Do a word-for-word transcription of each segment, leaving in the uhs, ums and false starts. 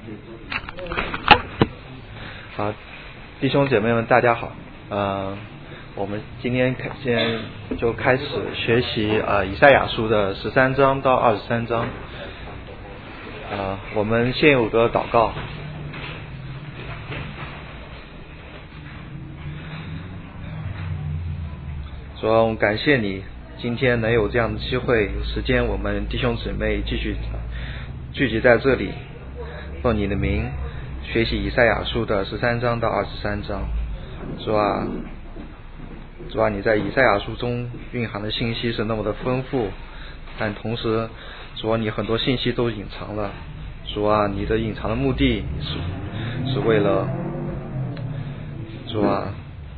好，弟兄姐妹们，大家好。呃，我们今天开先就开始学习呃以赛亚书的十三章到二十三章。呃，我们先有个祷告。主啊，我们感谢你，今天能有这样的机会、有时间，我们弟兄姊妹继续聚集在这里，奉你的名学习以赛亚书的十三章到二十三章。主啊，主啊，你在以赛亚书中蕴含的信息是那么的丰富，但同时，主啊，你很多信息都隐藏了。主啊，你的隐藏的目的是是为了，主啊，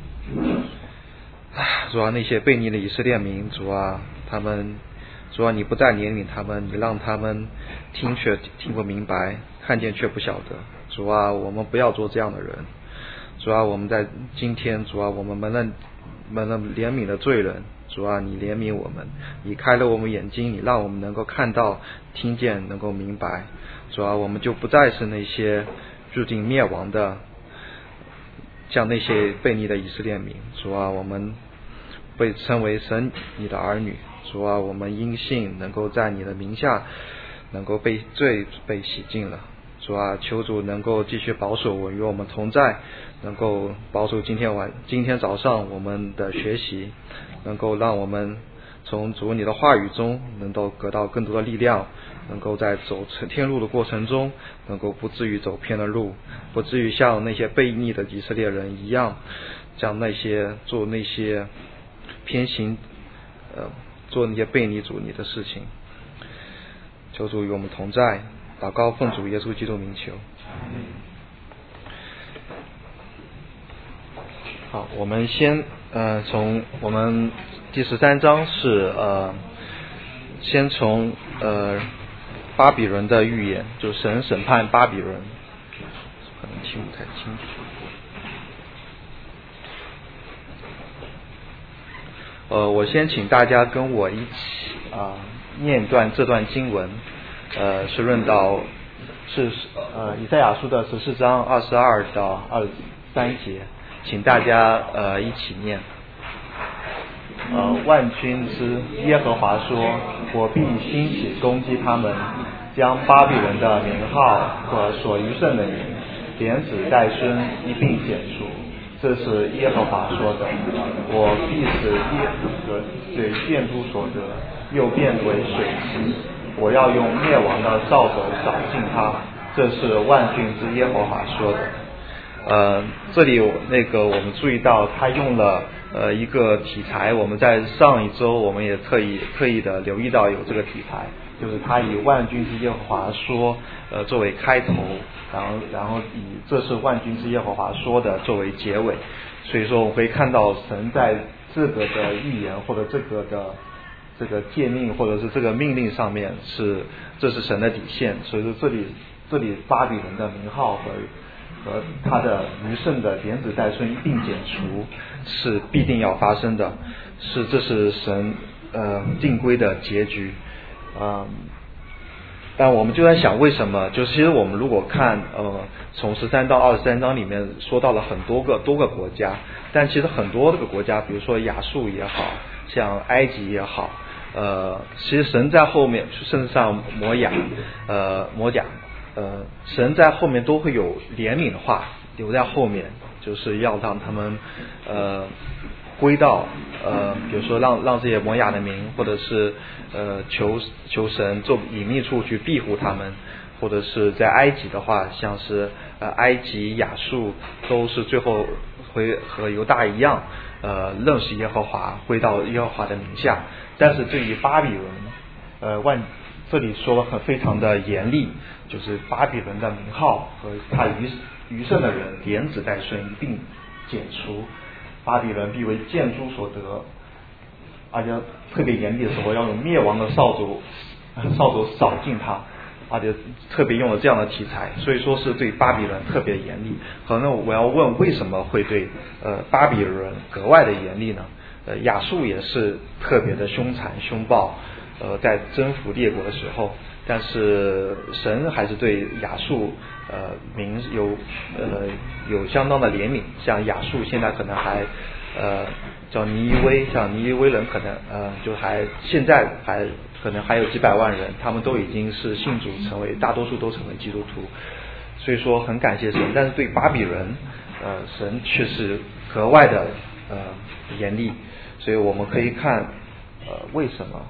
主啊，那些悖逆的以色列民，主啊，他们，主啊，你不再怜悯他们，你让他们听却听不明白，看见却不晓得。主啊，我们不要做这样的人。主啊，我们在今天，主啊，我们蒙了蒙了怜悯的罪人。主啊，你怜悯我们，你开了我们眼睛，你让我们能够看到、听见，能够明白。主啊，我们就不再是那些注定灭亡的，像那些悖逆的以色列民。主啊，我们被称为神你的儿女。主啊，我们因信能够在你的名下能够被罪被洗净了。主啊，求主能够继续保守我与我们同在，能够保守今天晚今天早上我们的学习，能够让我们从主你的话语中能够得到更多的力量，能够在走天路的过程中能够不至于走偏了路，不至于像那些悖逆的以色列人一样，像那些做那些偏行呃做那些悖逆主你的事情。求主与我们同在，祷告奉主耶稣基督名求。好，我们先呃从我们第十三章是呃先从呃巴比伦的预言，就神审判巴比伦，可能听不太清楚。呃，我先请大家跟我一起啊、呃、念一段这段经文，呃，是论到是呃以赛亚书的十四章二十二到二十三节，请大家呃一起念。呃，万军之耶和华说：“我必兴起攻击他们，将巴比伦的名号和所余剩的名，连子带孙一并剪除。”这是耶和华说的。我必使耶和水变诸所得，又变为水池。我要用灭亡的扫帚扫尽它。这是万军之耶和华说的。呃，这里那个我们注意到他用了呃一个题材，我们在上一周我们也特意特意的留意到有这个题材，就是他以万军之耶和华说呃作为开头，然后然后以这是万军之耶和华说的作为结尾。所以说我们会看到神在这个的预言或者这个的这个诫命或者是这个命令上面是这是神的底线。所以说这里这里巴比伦的名号和和他的余剩的连子带孙一并剪除是必定要发生的，是这是神呃定规的结局。呃但我们就在想为什么，就是其实我们如果看呃从十三到二十三章里面说到了很多个多个国家，但其实很多这个国家，比如说亚述也好，像埃及也好，呃其实神在后面，甚至像摩亚呃摩甲呃神在后面都会有怜悯的话留在后面，就是要让他们呃归到呃比如说让让这些摩亚的民，或者是呃求求神做隐秘处去庇护他们，或者是在埃及的话，像是呃埃及亚述都是最后会和犹大一样呃认识耶和华，归到耶和华的名下。但是对于巴比伦呃万这里说了很非常的严厉，就是巴比伦的名号和他余余剩的人连子带孙一并剪除，巴比伦必为见诸所得，而且特别严厉的时候要用灭亡的扫帚扫帚扫尽它，而且特别用了这样的题材，所以说是对巴比伦特别严厉。可能我要问为什么会对呃巴比伦格外的严厉呢？呃亚述也是特别的凶残凶暴，呃在征服列国的时候， 但是神还是对亚述呃民有呃有相当的怜悯，像亚述现在可能还呃叫尼尼微，像尼尼微人可能呃就还现在还可能还有几百万人，他们都已经是信主，成为大多数都成为基督徒，所以说很感谢神。但是对巴比伦呃神却是格外的呃严厉，所以我们可以看呃为什么。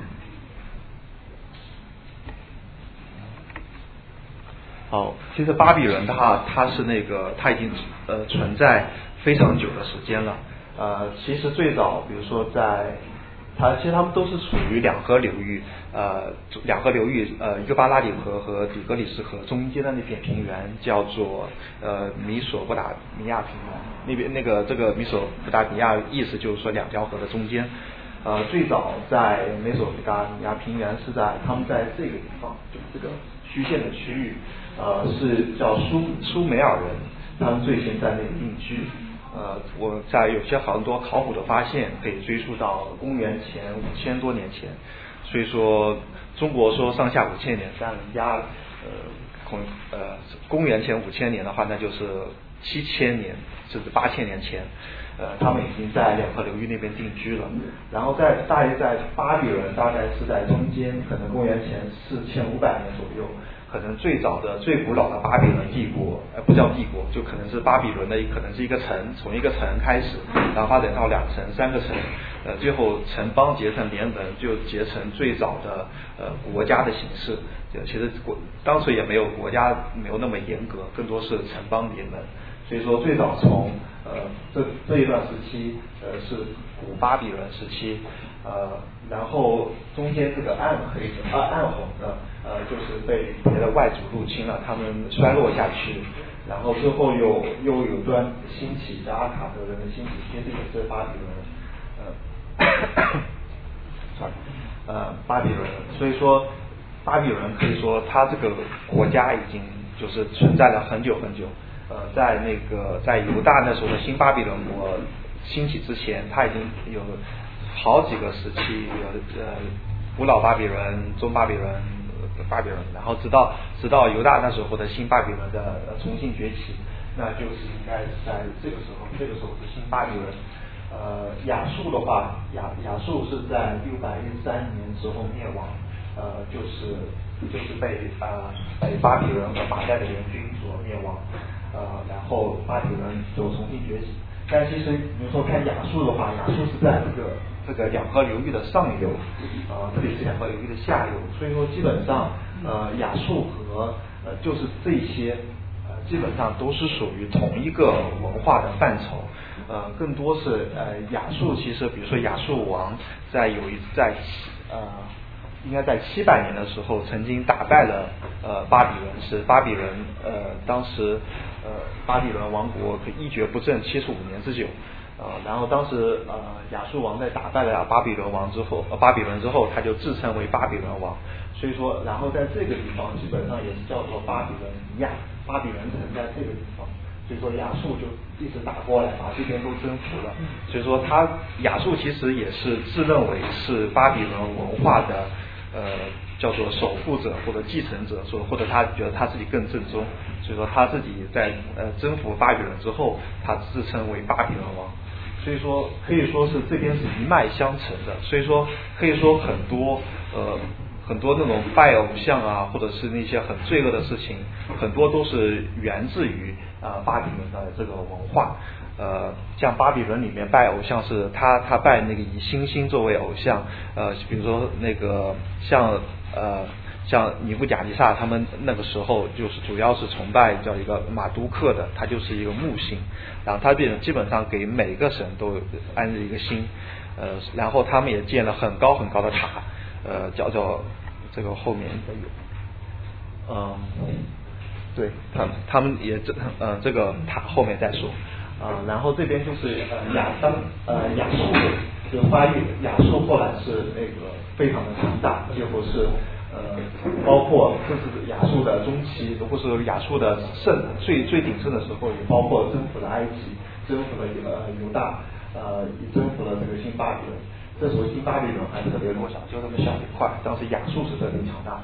好，其实巴比伦的话，它是那个它已经呃存在非常久的时间了。呃，其实最早，比如说在它，其实它们都是属于两河流域，呃，两河流域，呃，幼发拉底河和底格里斯河中间的那片平原叫做呃米索不达米亚平原，那边那个这个米索不达米亚意思就是说两条河的中间。呃，最早在美索不达米亚平原是在他们在这个地方，就这个虚线的区域，呃，是叫苏苏美尔人，他们最先在那里定居。呃，我在有些很多考古的发现可以追溯到公元前五千多年前，所以说中国说上下五千年，但人家呃公呃公元前五千年的话，那就是七千年甚至八千年前。呃，他们已经在两河流域那边定居了，然后在大约在巴比伦大概是在中间，可能公元前四千五百年左右，可能最早的最古老的巴比伦帝国，呃不叫帝国，就可能是巴比伦的可能是一个城，从一个城开始，然后发展到两城、三个城，呃最后城邦结成联盟，就结成最早的呃国家的形式。就其实国当时也没有国家没有那么严格，更多是城邦联盟。所以说最早从呃这这一段时期呃是古巴比伦时期，呃然后中间这个暗黑的啊暗红的呃就是被别的外族入侵了，他们衰落下去，然后之后又又有段兴起的阿卡德人的兴起，其实也是巴比伦呃呃巴比伦，所以说巴比伦可以说它这个国家已经就是存在了很久很久。呃，在那个在犹大那时候的新巴比伦国兴起之前，它已经有好几个时期，有呃古老巴比伦、中巴比伦、巴比伦，然后直到直到犹大那时候的新巴比伦的、呃、重新崛起，那就是应该是在这个时候，这个时候是新巴比伦。呃，亚述的话，亚亚述是在六百一十三年之后灭亡，呃，就是就是被呃被巴比伦和马代的联军所灭亡。呃，然后巴比伦就重新崛起。但其实比如说看亚述的话，亚述是在这个这个两河流域的上游，呃，这里是两河流域的下游，所以说基本上呃亚述和呃就是这些呃基本上都是属于同一个文化的范畴。呃，更多是呃亚述其实比如说亚述王在有一在呃。应该在七百年的时候，曾经打败了呃巴比伦，是巴比伦呃当时呃巴比伦王国一蹶不振七十五年之久，呃然后当时呃亚述王在打败了巴比伦王之后，呃巴比伦之后，他就自称为巴比伦王，所以说然后在这个地方基本上也是叫做巴比伦尼亚，巴比伦城在这个地方。所以说亚述就一直打过来，把这边都征服了。所以说他亚述其实也是自认为是巴比伦文化的呃叫做守护者或者继承者，说或者他觉得他自己更正宗。所以说他自己在呃征服巴比伦之后，他自称为巴比伦王。所以说可以说是这边是一脉相承的。所以说可以说很多呃。很多那种拜偶像啊，或者是那些很罪恶的事情，很多都是源自于啊、呃、巴比伦的这个文化。呃，像巴比伦里面拜偶像是他他拜那个以星星作为偶像，呃，比如说那个像呃像尼布甲尼撒他们那个时候就是主要是崇拜叫一个马都克的，他就是一个木星，然后他变基本上给每个神都安着一个星，呃，然后他们也建了很高很高的塔。呃，叫做这个后面应该有，嗯，对他们他们也这呃这个塔后面再说啊、呃，然后这边就是呃亚当呃亚述就发育，亚述后来是那个非常的强大，几乎是呃包括这是亚述的中期，如果是亚述的盛最最鼎盛的时候，也包括征服了埃及，征服了呃犹大，呃征服了这个新巴比伦。这时候新巴比伦还特别弱小，就这么小一块。当时亚述是特别强大，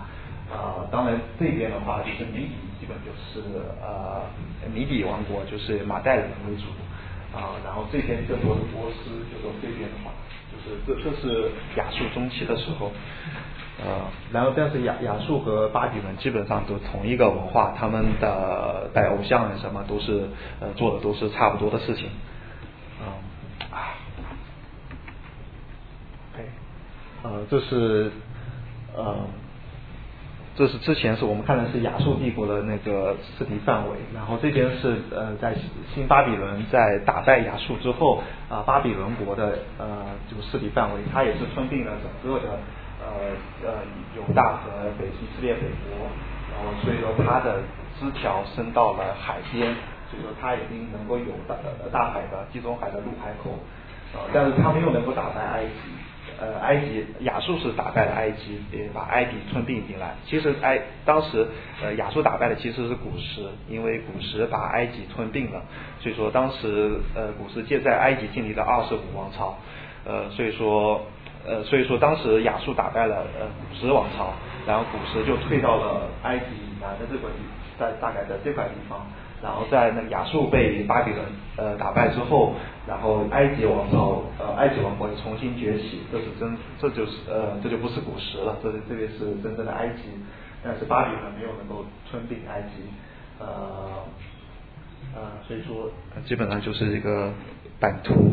啊、呃，当然这边的话就是米底，基本就是呃米底王国，就是马代人为主啊、呃，然后这边更多的波斯，就说这边的话，就是这这是亚述中期的时候。呃，然后但是亚亚述和巴比伦基本上都同一个文化，他们的拜偶像什么都是呃做的都是差不多的事情。嗯啊 ，OK， 呃，这是呃，这是之前是我们看的是亚述帝国的那个势力范围，然后这边是呃在新巴比伦在打败亚述之后啊、呃，巴比伦国的呃这个势力范围，它也是吞并了整个的。呃呃，犹大和北以色列北国，然后所以说它的枝条伸到了海边，所以说它已经能够有大大海的地中海的入海口，呃，但是他们又能够打败埃及，呃，埃及亚述是打败了埃及，也把埃及吞并进来。其实埃当时呃亚述打败的其实是古时，因为古时把埃及吞并了，所以说当时呃古时借在埃及建立了二十五王朝，呃，所以说。呃，所以说当时亚述打败了呃古时王朝，然后古时就退到了埃及以南的这个地，在大概在这块地方，然后在那亚述被巴比伦呃打败之后，然后埃及王朝呃埃及王国又重新崛起，这是真这就是呃这就不是古时了，这是这个是真正的埃及，但是巴比伦没有能够吞并埃及，呃呃所以说基本上就是一个版图。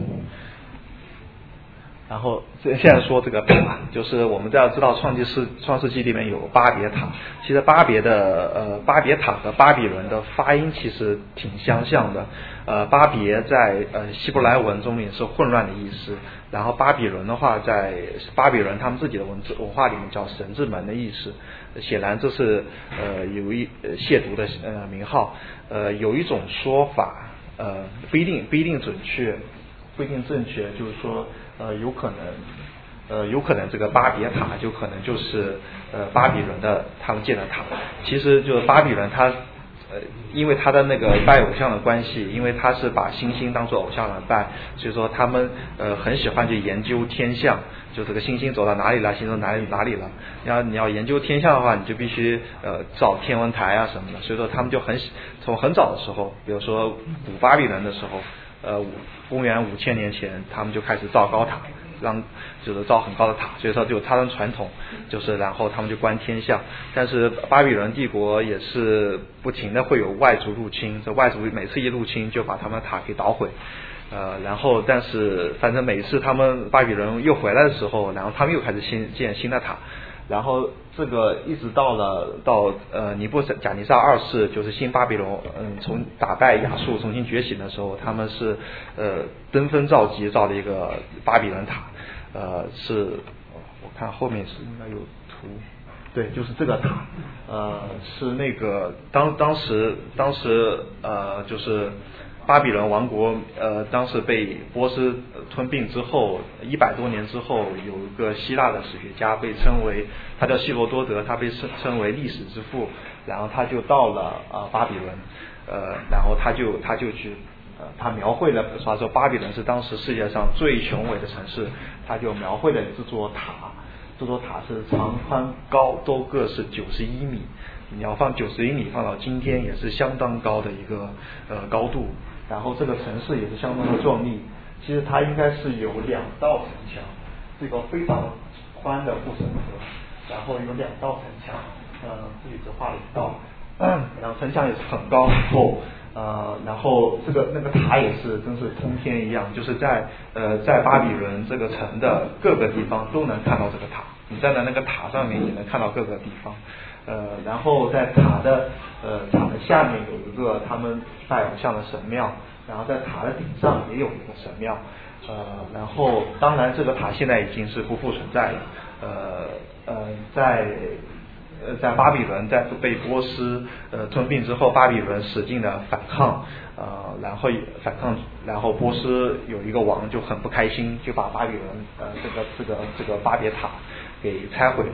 然后现在说这个塔，就是我们都要知道创世纪创世纪里面有巴别塔，其实巴别的呃巴别塔和巴比伦的发音其实挺相像的，呃巴别在呃希伯来文中也是混乱的意思，然后巴比伦的话在巴比伦他们自己的文字文化里面叫神之门的意思，显然这是呃有一呃亵渎的呃名号，呃有一种说法呃不一定不一定准确。不一定正确，就是说，呃，有可能，呃，有可能这个巴别塔就可能就是呃巴比伦的他们建的塔，其实就是巴比伦它，呃，因为他的那个拜偶像的关系，因为他是把星星当做偶像来拜，所以说他们呃很喜欢去研究天象，就这个星星走到哪里了，星星哪里哪里了，你要你要研究天象的话，你就必须呃造天文台啊什么的，所以说他们就很从很早的时候，比如说古巴比伦的时候。呃，公元五千年前，他们就开始造高塔，让就是造很高的塔，所以说就有他们传统，就是然后他们就观天象。但是巴比伦帝国也是不停的会有外族入侵，这外族每次一入侵就把他们的塔给捣毁。呃，然后但是反正每次他们巴比伦又回来的时候，然后他们又开始新建新的塔。然后这个一直到了到呃尼布甲尼撒二世，就是新巴比伦嗯从打败亚述重新崛起的时候，他们是呃登峰造极造了一个巴比伦塔，呃是我看后面是应该有图，对，就是这个塔，呃是那个当当时当时呃就是巴比伦王国呃当时被波斯吞并之后，一百多年之后，有一个希腊的史学家被称为他叫希罗多德，他被称称为历史之父，然后他就到了啊、呃、巴比伦，呃然后他就他就去呃他描绘了说说巴比伦是当时世界上最雄伟的城市，他就描绘了这座塔，这座塔是长宽高都各是九十一米，你要放九十一米放到今天也是相当高的一个呃高度。然后这个城市也是相当的壮丽，其实它应该是有两道城墙，这个非常宽的护城河，然后有两道城墙，呃，这里只画了一道，然后城墙也是很高很厚，呃，然后这个那个塔也是真是通天一样，就是在呃在巴比伦这个城的各个地方都能看到这个塔，你站在那个塔上面也能看到各个地方。呃，然后在塔的呃塔的下面有一个他们拜偶像的神庙，然后在塔的顶上也有一个神庙，呃，然后当然这个塔现在已经是不复存在了，呃呃，在呃在巴比伦在被波斯呃吞并之后，巴比伦使劲的反抗，呃，然后反抗，然后波斯有一个王就很不开心，就把巴比伦呃这个这个这个巴别塔给拆毁了。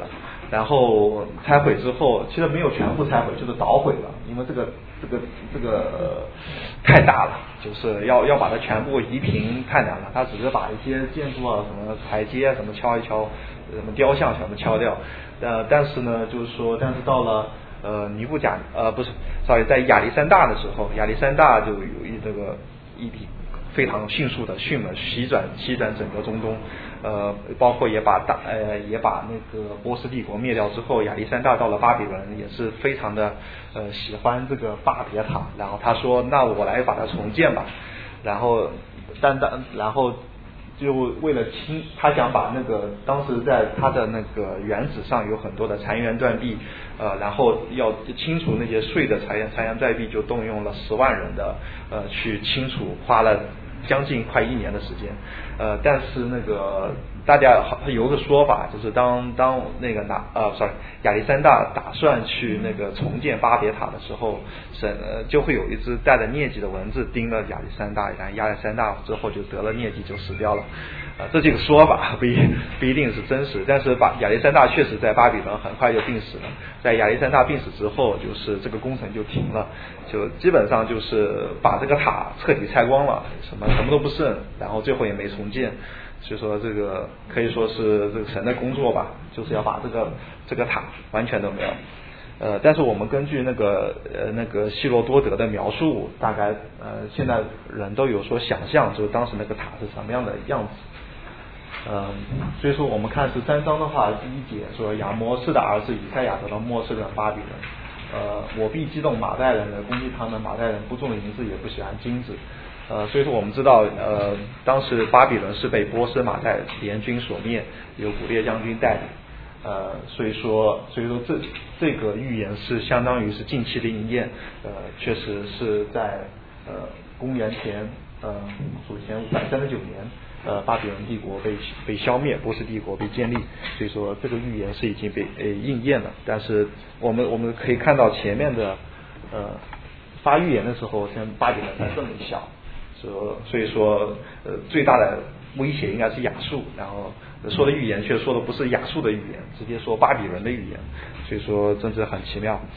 然后拆毁之后，其实没有全部拆毁，就是捣毁了，因为这个这个这个、呃、太大了，就是要要把它全部移平太难了。他只是把一些建筑啊、什么台阶啊、什么敲一敲，什么雕像全部敲掉。呃，但是呢，就是说，但是到了呃尼布甲呃不是，sorry，在亚历山大的时候，亚历山大就有一这个一笔非常迅速的迅猛席转席转整个中东。呃，包括也把大呃也把那个波斯帝国灭掉之后，亚历山大到了巴比伦也是非常的呃喜欢这个巴别塔，然后他说那我来把它重建吧，然后但当然后就为了清，他想把那个当时在他的那个原址上有很多的残垣断壁，呃，然后要清除那些碎的残垣残垣断壁，就动用了十万人的呃去清除，花了将近快一年的时间，呃，但是那个大家有个说法，就是当当那个拿呃，sorry，亚历山大打算去那个重建巴别塔的时候，神呃就会有一只带着疟疾的蚊子叮了亚历山大，然后亚历山大之后就得了疟疾就死掉了，呃，这这个说法不一不一定是真实，但是把亚历山大确实在巴比伦很快就病死了，在亚历山大病死之后，就是这个工程就停了，就基本上就是把这个塔彻底拆光了，什么什么都不剩，然后最后也没重建。所以说这个可以说是这个神的工作吧，就是要把这个这个塔完全都没有。呃，但是我们根据那个呃那个希罗多德的描述，大概呃现在人都有所想象，就是当时那个塔是什么样的样子。嗯、呃，所以说我们看十三章的话，第一节说亚摩斯的儿子以赛亚得到末世的巴比伦，呃，我必激动马代人的攻击他们，马代人不重银子也不喜欢金子。呃，所以说我们知道，呃，当时巴比伦是被波斯马代联军所灭，由古列将军带领，呃，所以说，所以说这这个预言是相当于是近期的应验，呃，确实是在呃公元前呃主前五百三十九年，呃，巴比伦帝国被被消灭，波斯帝国被建立，所以说这个预言是已经被呃应验了。但是我们我们可以看到前面的呃发预言的时候，像巴比伦才这么小。说，所以说，呃，最大的威胁应该是亚述，然后说的预言却说的不是亚述的预言，直接说巴比伦的预言，所以说真是很奇妙。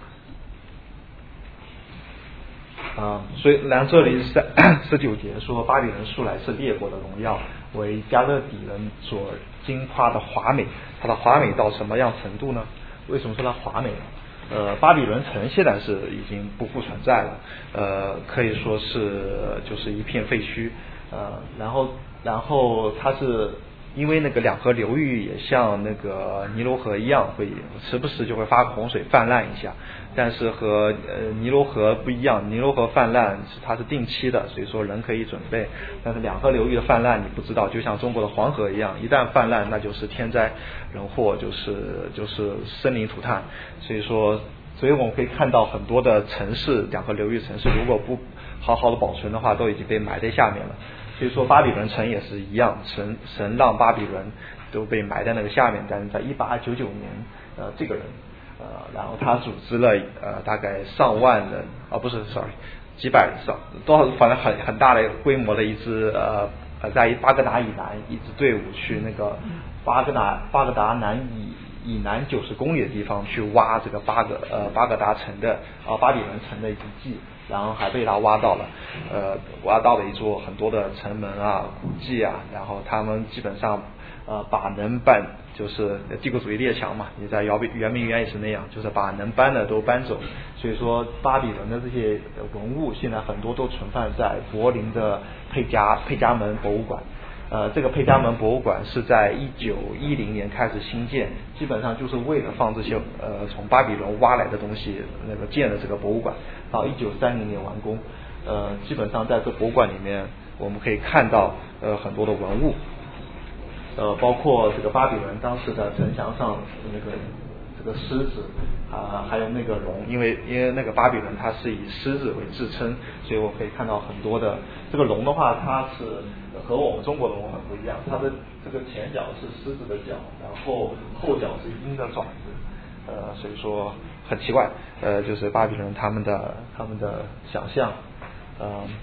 啊，所以然后这里是十九节说巴比伦素来是列国的荣耀，为加勒底人所惊夸的华美，它的华美到什么样程度呢？为什么说它华美呢？呃，巴比伦城现在是已经不复存在了，呃，可以说是就是一片废墟，呃，然后然后它是因为那个两河流域也像那个尼罗河一样，会时不时就会发洪水泛滥一下，但是和呃尼罗河不一样，尼罗河泛滥是它是定期的，所以说人可以准备，但是两河流域的泛滥你不知道，就像中国的黄河一样，一旦泛滥那就是天灾人祸，就是就是生灵涂炭，所以说所以我们可以看到很多的城市，两河流域城市如果不好好的保存的话，都已经被埋在下面了。所以说巴比伦城也是一样，神神让巴比伦都被埋在那个下面，但是在一八九九年，呃，这个人，呃，然后他组织了呃大概上万人，啊不是 sorry， 几百上多少，反正很很大的规模的一支呃呃在巴格达以南一支队伍去那个巴格达巴格达南以以南九十公里的地方去挖这个巴格呃巴格达城的啊、呃、巴比伦城的遗迹。然后还被他挖到了，呃，挖到了一座很多的城门啊、古迹啊，然后他们基本上呃把能搬，就是帝国主义列强嘛，你在圆明圆明园也是那样，就是把能搬的都搬走。所以说巴比伦的这些文物现在很多都存放在柏林的佩加佩加门博物馆。呃，这个佩加门博物馆是在一九一零年开始兴建，基本上就是为了放这些呃从巴比伦挖来的东西，那个建的这个博物馆，到一九三零年完工。呃，基本上在这博物馆里面，我们可以看到呃很多的文物，呃，包括这个巴比伦当时的城墙上那个这个狮子啊、呃，还有那个龙，因为因为那个巴比伦它是以狮子为自称，所以我可以看到很多的这个龙的话，它是和我们中国的龙很不一样，它的这个前脚是狮子的脚，然后后脚是鹰的爪子，呃，所以说很奇怪，呃，就是巴比伦他们的他们的想象，呃，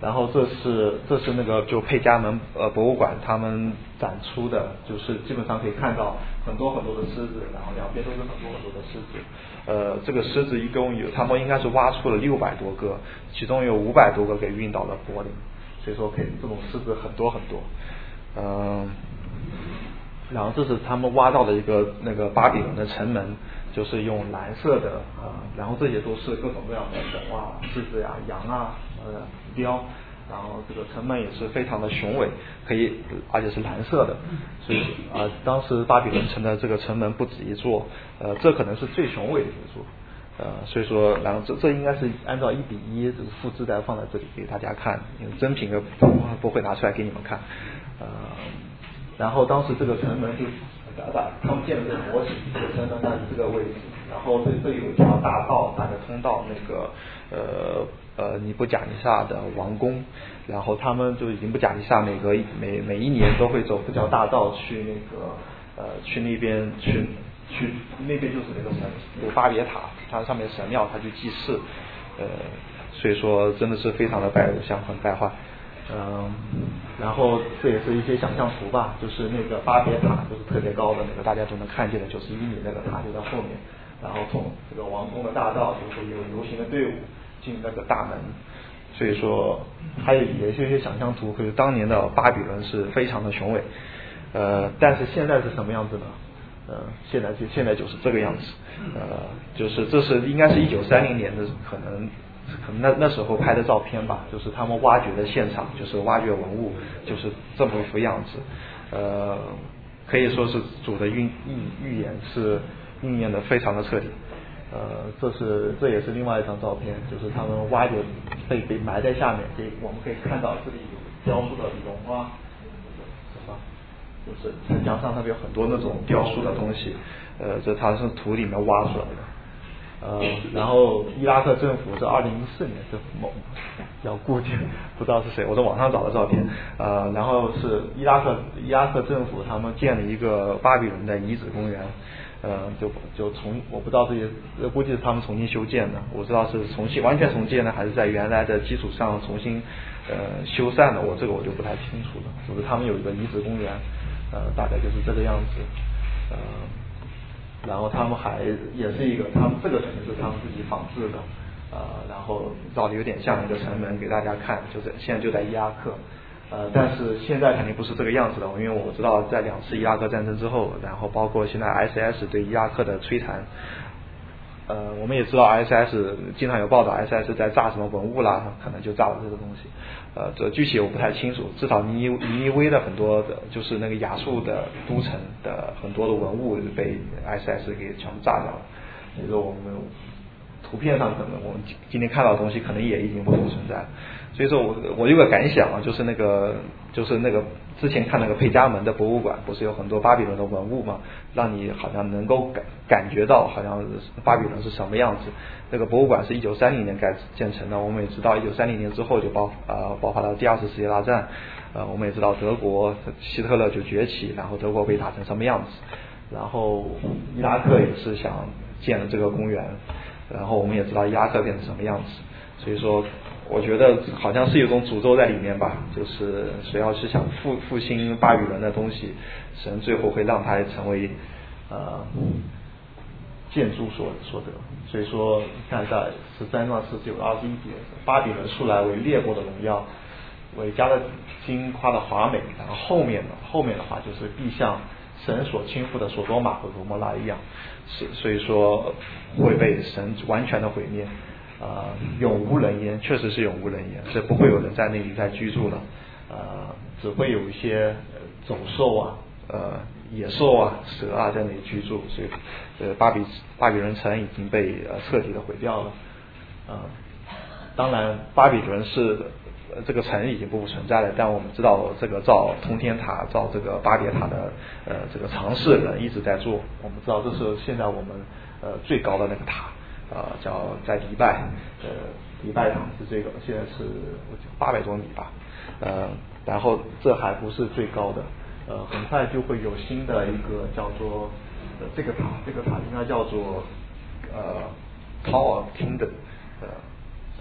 然后这是这是那个就佩加门呃博物馆他们展出的，就是基本上可以看到很多很多的狮子，然后两边都是很多很多的狮子。呃，这个狮子一共有他们应该是挖出了六百多个，其中有五百多个给运到了柏林，所以说可以这种狮子很多很多。嗯、呃，然后这是他们挖到的一个那个巴比伦的城门，就是用蓝色的啊、呃，然后这些都是各种各样的神啊，狮子呀、羊啊、呃雕。然后这个城门也是非常的雄伟，可以而且是蓝色的，所以啊、呃，当时巴比伦城的这个城门不止一座，呃，这可能是最雄伟的一座，呃，所以说，然后这这应该是按照一比一这个复制带放在这里给大家看，因为真品的不不会拿出来给你们看，呃，然后当时这个城门就把他们建的这个模型，这个城门呢是这个位置，然后这这里有一条大道，大概通到那个呃。呃，尼布甲尼撒的王宫，然后他们就尼布甲尼撒每隔每每一年都会走这条大道去那个呃去那边去去那边就是那个神有巴别塔，它上面神庙，他去祭祀，呃，所以说真的是非常的败像很败坏，嗯、呃，然后这也是一些想象图吧，就是那个巴别塔就是特别高的那个大家都能看见的九十一米那个塔就在后面，然后从这个王宫的大道就会有游行的队伍进那个大门，所以说还有也是一些想象图，可是当年的巴比伦是非常的雄伟，呃，但是现在是什么样子呢？呃，现在就现在就是这个样子，呃，就是这是应该是一九三零年的可能可能那那时候拍的照片吧，就是他们挖掘的现场，就是挖掘文物，就是这么一副样子，呃，可以说是主的预预预言是应验的非常的彻底。呃，这是这也是另外一张照片，就是他们挖掘被被埋在下面，可以我们可以看到这里有雕塑的龙啊，是吧？就是城墙上那边有很多那种雕塑的东西，呃，这它是土里面挖出来的。呃，然后伊拉克政府是二零一四年是某要估计不知道是谁，我在网上找的照片，呃，然后是伊拉克伊拉克政府他们建了一个巴比伦的遗址公园。呃，就就重，我不知道这些，估计是他们重新修建的。我知道是重新完全重建的，还是在原来的基础上重新呃修缮的。我这个我就不太清楚了。就是他们有一个遗址公园，呃，大概就是这个样子。呃，然后他们还也是一个，他们这个肯定是他们自己仿制的，呃，然后造的有点像一个城门给大家看，就是现在就在伊拉克。呃，但是现在肯定不是这个样子的，因为我知道在两次伊拉克战争之后，然后包括现在 I S S 对伊拉克的摧残，呃，我们也知道 I S S 经常有报道 I S S 在炸什么文物啦，可能就炸了这个东西，呃，这具体我不太清楚，至少尼尼尼微的很多的，就是那个亚述的都城的很多的文物被 I S S 给全部炸掉了，所以说我们图片上可能我们今天看到的东西可能也已经不复存在了。所以说我我有个感想啊，就是那个就是那个之前看那个佩加门的博物馆，不是有很多巴比伦的文物吗？让你好像能够感感觉到好像巴比伦是什么样子。那个博物馆是一九三零年盖建成的，我们也知道一九三零年之后就爆呃爆发了第二次世界大战，呃我们也知道德国希特勒就崛起，然后德国被打成什么样子，然后伊拉克也是想建了这个公园，然后我们也知道伊拉克变成什么样子，所以说。我觉得好像是有种诅咒在里面吧，就是谁要是想复复兴巴比伦的东西，神最后会让它成为呃建筑所所得。所以说，你看在十三章十九二十一节，巴比伦素来为列国的荣耀，为加勒金夸的华美，然后后面的后面的话就是必像神所倾覆的所多玛和罗摩拉一样，是所以说会被神完全的毁灭。呃，永无人烟，确实是永无人烟，是不会有人在那里再居住了，呃，只会有一些走兽啊，呃，野兽啊、蛇啊在那里居住，所以，呃，巴比巴比伦城已经被呃彻底的毁掉了，呃，当然，巴比伦是、呃、这个城已经不复存在了，但我们知道这个造通天塔、造这个巴别塔的呃这个尝试人一直在做，我们知道这是现在我们呃最高的那个塔。呃，叫在迪拜，呃，迪拜塔是这个，现在是八百多米吧，呃，然后这还不是最高的，呃，很快就会有新的一个叫做、呃、这个塔，这个塔应该叫做呃 Tower of Kingdom，呃呃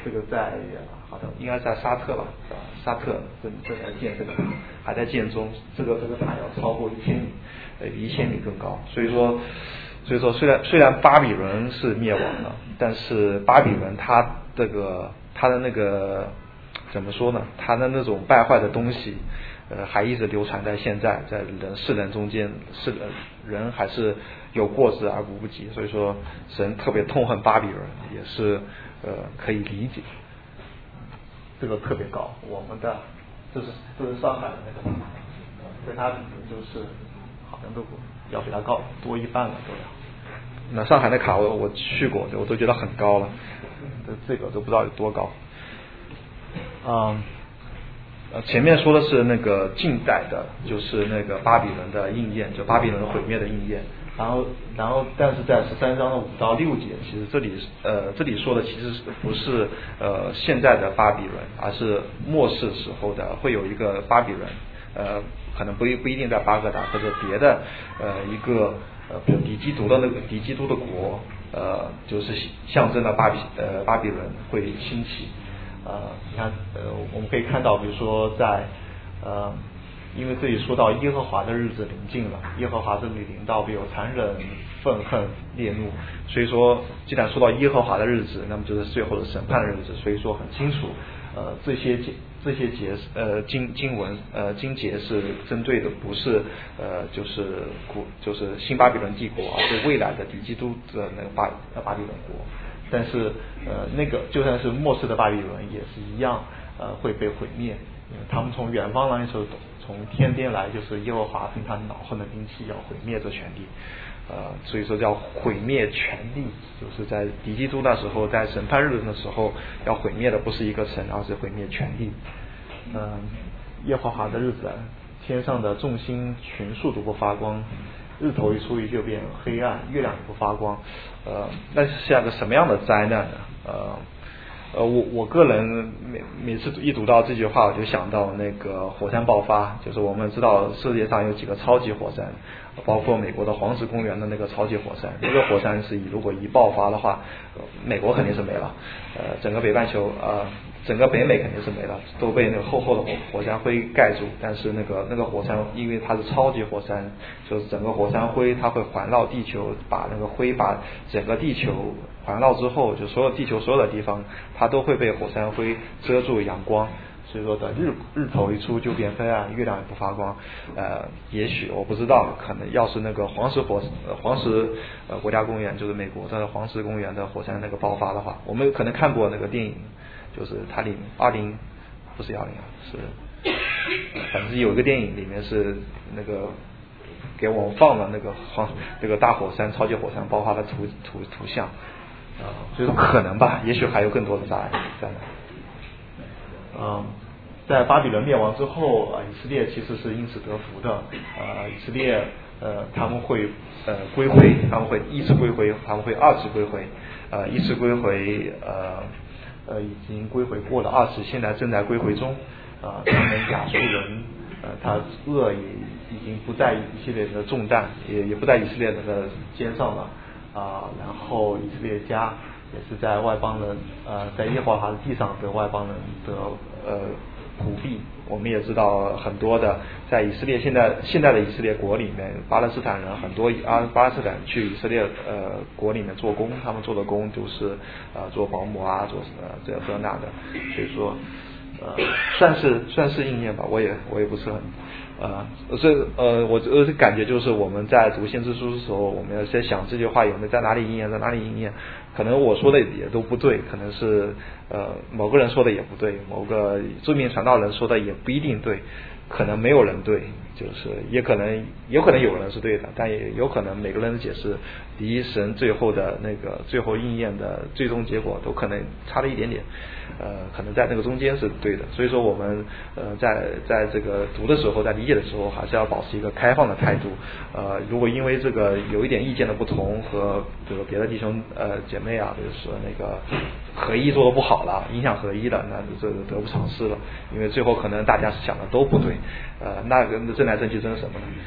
这个在好像应该在沙特吧，沙特正正在建这个塔，还在建中。这个这个塔要超过一千米，呃，比一千米更高。所以说，所以说虽然虽然巴比伦是灭亡了，但是巴比伦它这个它的那个怎么说呢？它的那种败坏的东西，呃，还一直流传在现在，在人世人中间，是人人还是有过之而无不及。所以说，神特别痛恨巴比伦，也是呃可以理解。这个特别高，我们的这是这是上海的那个，呃，跟它比就是好像都要比它高多一半了都要。那上海的卡我我去过，我都觉得很高了，这这个都不知道有多高。嗯，呃，前面说的是那个近代的，就是那个巴比伦的应验，就巴比伦毁灭的应验。然后，然后，但是在十三章的五到六节，其实这里呃这里说的其实不是呃现在的巴比伦，而是末世时候的会有一个巴比伦，呃，可能不不一定在巴格达或者别的呃一个呃比如敌基督的那个敌基督的国，呃，就是象征了巴比呃巴比伦会兴起。呃，你看，呃，我们可以看到，比如说在，呃，因为这里说到耶和华的日子临近了，耶和华这里临到必有残忍、愤恨、烈怒，所以说，既然说到耶和华的日子，那么就是最后的审判的日子，所以说很清楚，呃，这些这些节呃经经文呃经节是针对的不是呃就是古就是新巴比伦帝国，而是未来的敌基督的那个巴巴比伦国。但是呃，那个就算是末世的巴比伦也是一样，呃，会被毁灭。嗯、他们从远方来的时候，从天边来，就是耶和华凭他恼恨的兵器要毁灭这权力。呃，所以说叫毁灭权力，就是在敌基督那时候，在审判日的时候，要毁灭的不是一个神，而是毁灭权力。嗯、呃，耶和华的日子，天上的众星群数都不发光。日头一出就变黑暗，月亮也不发光，呃，那是像个什么样的灾难呢？呃，呃，我我个人每每次一读到这句话，我就想到那个火山爆发，就是我们知道世界上有几个超级火山，包括美国的黄石公园的那个超级火山，那个火山是如果一爆发的话，美国肯定是没了，呃，整个北半球呃。整个北美肯定是没了，都被那个厚厚的火火山灰盖住。但是那个那个火山，因为它是超级火山，就是整个火山灰它会环绕地球，把那个灰把整个地球环绕之后，就所有地球所有的地方，它都会被火山灰遮住阳光。所以说的日日头一出就变黑暗，月亮也不发光。呃，也许我不知道，可能要是那个黄石火呃黄石呃国家公园，就是美国的黄石公园的火山那个爆发的话，我们可能看过那个电影。就是它里二零不是幺零啊，是反正有一个电影里面是那个给我们放了那个黄那个大火山超级火山爆发的图图图像啊、呃，所以说可能吧，也许还有更多的灾灾难。嗯、呃，在巴比伦灭亡之后啊、呃，以色列其实是因此得福的啊、呃，以色列呃他们会呃归回，他们会一次归回，他们会二次归回，呃一次归回呃。呃，已经归回过了二次，现在正在归回中。啊、呃，他们亚述人，呃，他恶也已经不在以色列人的重担，也也不在以色列人的肩上了。啊、呃，然后以色列家也是在外邦人，呃，在耶和华的地上得外邦人得呃苦逼。我们也知道很多的，在以色列现在现在的以色列国里面，巴勒斯坦人很多啊，巴勒斯坦去以色列呃国里面做工，他们做的工就是呃做保姆啊，做呃这这那的，所以说呃算是算是应验吧，我也我也不是很呃这呃我我的感觉就是我们在读先知书的时候，我们要在想这句话有没有在哪里应验，在哪里应验。可能我说的也都不对，可能是呃某个人说的也不对，某个著名传道人说的也不一定对，可能没有人对，就是也可能有可能有人是对的，但也有可能每个人的解释离神最后的那个最后应验的最终结果都可能差了一点点，呃可能在那个中间是对的。所以说我们呃在在这个读的时候，在理解的时候，还是要保持一个开放的态度。呃如果因为这个有一点意见的不同，和这个别的弟兄呃姐妹啊，比如说那个合一做的不好了，影响合一了，那这个得不偿失了，因为最后可能大家想的都不对，呃那个争来争去争什么呢？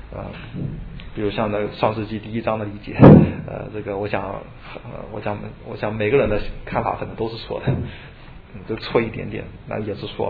呃，比如像那个上世纪第一章的理解，呃，这个我想，呃，我想我想每个人的看法可能都是错的，嗯，就错一点点，那也是错了。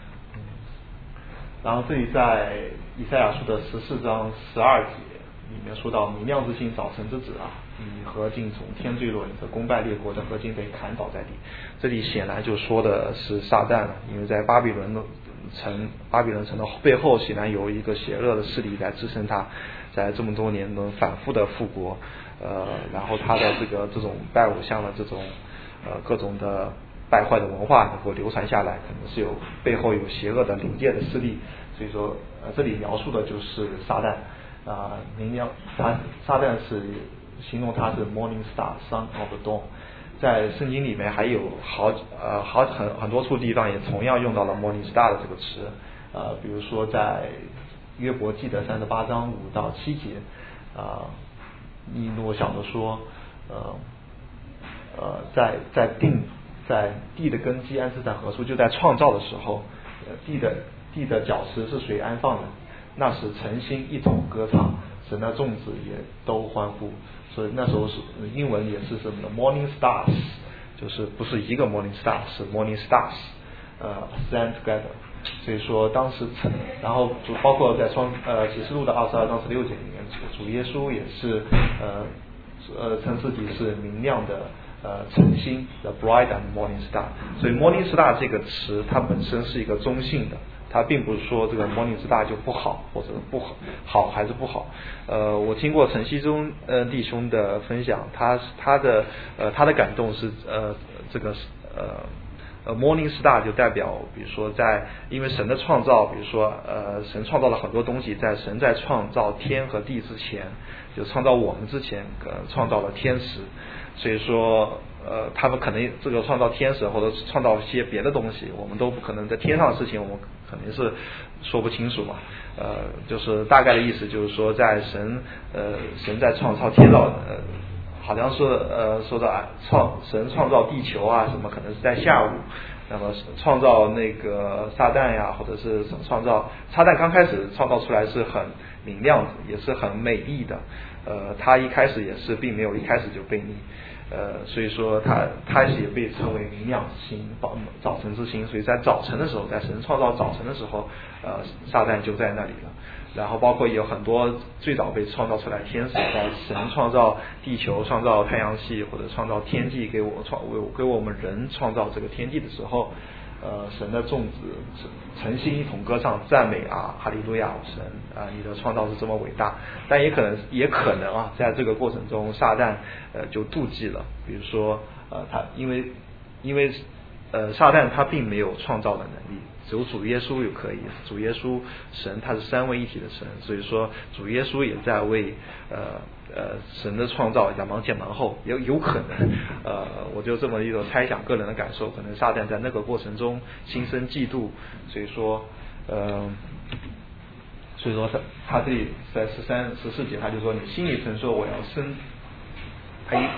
然后这里在以赛亚书的十四章十二节里面说到，明亮之星，早晨之子啊，你何竟从天坠落，你的攻败列国的何竟被砍倒在地。这里显然就说的是撒旦，因为在巴比伦城巴比伦城的背后显然有一个邪恶的势力在支撑他，在这么多年能反复的复国，呃，然后他的这个这种拜偶像的这种呃各种的败坏的文化能够流传下来，可能是有背后有邪恶的灵界的势力，所以说呃这里描述的就是撒旦啊、呃，明亮他撒旦是形容他是 Morning Star Son of the Dawn， 在圣经里面还有好呃好很很多处地方也同样用到了 Morning Star 的这个词，呃比如说在约伯记的三十八章五到七节啊，尼诺想着说呃呃在在定在地的根基安置在何处，就在创造的时候，呃地的地的脚石是谁安放的？那时诚心一同歌唱，神的众子也都欢呼。所以那时候是英文也是什么呢 ？Morning stars， 就是不是一个 morning star， 是 morning stars， 呃 stand together。所以说当时曾，然后主包括在创呃启示录的二十二章十六节里面，主耶稣也是呃呃称自己是明亮的呃晨星 ，the bright and morning star。所以 morning star 这个词它本身是一个中性的。它并不是说这个 morning star 就不好或者不好，好还是不好。呃，我听过陈希忠呃弟兄的分享，他他的呃他的感动是呃这个呃呃 morning star 就代表，比如说在因为神的创造，比如说呃神创造了很多东西，在神在创造天和地之前，就创造我们之前，呃创造了天使，所以说。呃，他们可能这个创造天使或者创造一些别的东西，我们都不可能在天上的事情，我们肯定是说不清楚嘛。呃，就是大概的意思就是说，在神呃神在创造天造呃，好像是呃说到创神创造地球啊什么，可能是在下午。那么创造那个撒旦呀，或者是创造撒旦刚开始创造出来是很明亮的，也是很美丽的。呃，他一开始也是并没有一开始就被逆。呃，所以说他他也被称为明亮之星，早早晨之星。所以在早晨的时候，在神创造早晨的时候，呃，撒旦就在那里了。然后包括也有很多最早被创造出来天使，在神创造地球、创造太阳系或者创造天地，给我创为给我们人创造这个天地的时候，呃，神的众子诚心一同歌唱赞美啊，哈利路亚，神啊，你的创造是这么伟大。但也可能也可能啊，在这个过程中，撒旦呃就妒忌了，比如说呃他因为因为呃撒旦他并没有创造的能力。只有主耶稣也可以，主耶稣神他是三位一体的神，所以说主耶稣也在为呃呃神的创造仰忙前忙后，有有可能呃我就这么一种猜想，个人的感受，可能撒旦在那个过程中心生嫉妒，所以说呃所以说他他这里在十三十四节他就说，你心里曾说我要生，他一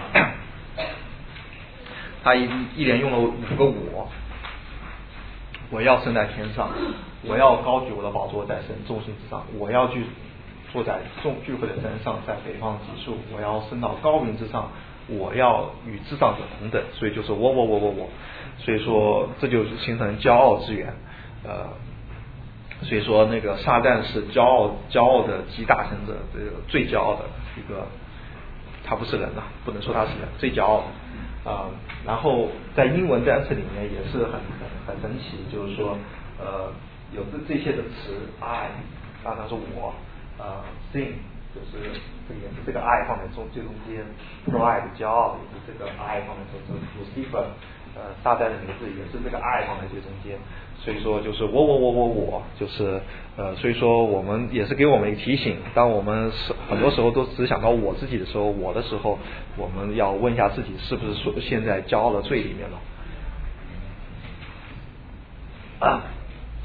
他一一连用了五个我。我要升在天上，我要高举我的宝座在神众星之上，我要去坐在众聚会的山上，在北方极处，我要升到高云之上，我要与至上者同等。所以就是我我我我我，所以说这就是形成骄傲之源。呃，所以说那个撒旦是骄傲骄傲的极大成者，这个最骄傲的一个，他不是人啊，不能说他是人，最骄傲的。啊、呃，然后在英文单词里面也是很很很神奇，就是说，呃，有这这些的词 ，I， 当然是我，呃 ，sing， 就是这个也是这个 I 放在中最中间 ，pride 骄傲也是这个 I 放在中间 ，Lucifer， 呃，撒旦的名字也是这个 I 放在最中间，所以说就是我我我我我，就是呃，所以说我们也是给我们一个提醒，当我们是很多时候都只想到我自己的时候，我的时候，我们要问一下自己是不是说现在骄傲的罪里面了。啊，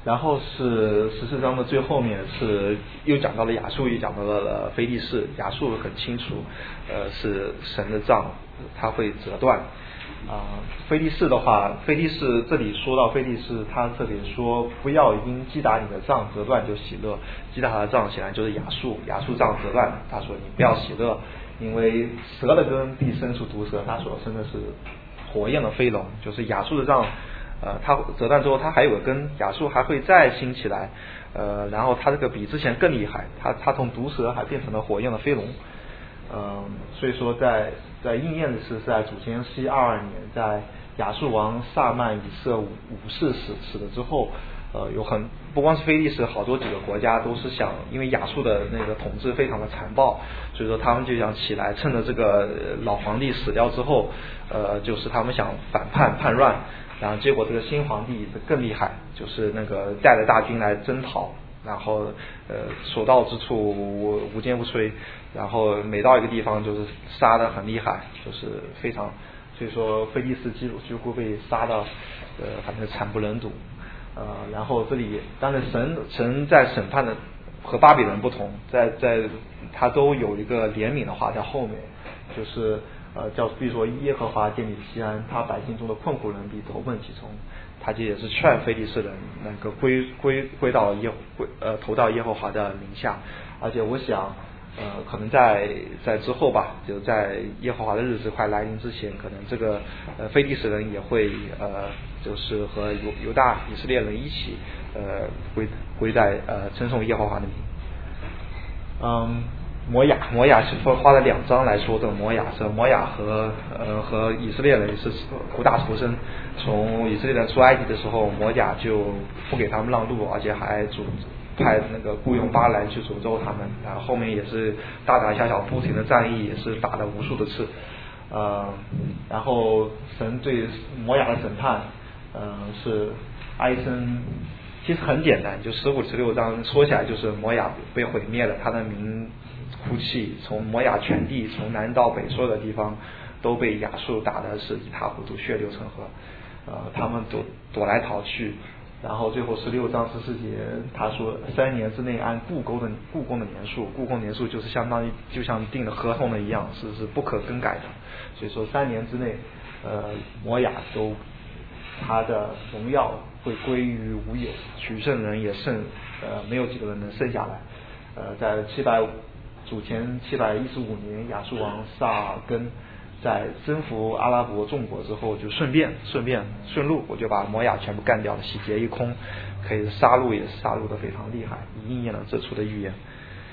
然后是十四章的最后面是又讲到了亚述，又讲到了非利士。亚述很清楚，呃，是神的杖，他会折断。啊、呃，非利士的话，非利士这里说到非利士，他这里说不要因击打你的杖折断就喜乐，击打他的杖显然就是亚述，亚述杖折断，他说你不要喜乐，因为蛇的根必生出毒蛇，他所生的是火焰的飞龙，就是亚述的杖。呃，它折断之后，它还有个根，亚述还会再兴起来，呃，然后它这个比之前更厉害，它它从毒蛇还变成了火焰的飞龙，嗯、呃，所以说在在应验的是在主前西二二年，在亚述王萨曼以色五五世死死了之后，呃，有很不光是非利士，好多几个国家都是想，因为亚述的那个统治非常的残暴，所以说他们就想起来，趁着这个老皇帝死掉之后，呃，就是他们想反叛叛乱。然后结果这个新皇帝更厉害，就是那个带着大军来征讨，然后呃所到之处无无坚不摧，然后每到一个地方就是杀得很厉害，就是非常，所以说菲利斯几乎几乎被杀到呃反正惨不忍睹。呃然后这里当然神神在审判的和巴比伦不同，在在他都有一个怜悯的话在后面，就是呃，叫比如说耶和华建立西安，他百姓中的困苦人必投奔其中，他这也是劝非利士人那个归归归到耶归呃投到耶和华的名下，而且我想呃可能在在之后吧，就在耶和华的日子快来临之前，可能这个呃非利士人也会呃就是和犹犹大以色列人一起呃归归在呃称颂耶和华的名，嗯。摩亚，摩亚是花了两章来说的。摩亚是摩亚和呃和以色列人是苦大仇深。从以色列人出埃及的时候，摩亚就不给他们让路，而且还主派那个雇佣巴兰去诅咒他们。然后后面也是大大小小不停的战役，也是打了无数的次。呃，然后神对摩亚的审判，呃是哀声。其实很简单，就十五十六章说起来就是摩亚被毁灭了，他的民哭泣，从摩亚全地从南到北所有的地方都被亚述打的是一塌糊涂，血流成河，呃，他们躲躲来逃去，然后最后十六章十四节他说三年之内按故宫的故宫的年数，故宫年数就是相当于就像订的合同的一样，是是不可更改的，所以说三年之内，呃，摩亚都他的荣耀会归于无有，取胜人也剩呃没有几个人能剩下来。呃，在七百主前七百一十五年，亚述王萨尔根在征服阿拉伯众国之后，就顺便顺便顺路，我就把摩亚全部干掉了，洗劫一空，可以杀戮也是杀戮的非常厉害，应验了这处的预言。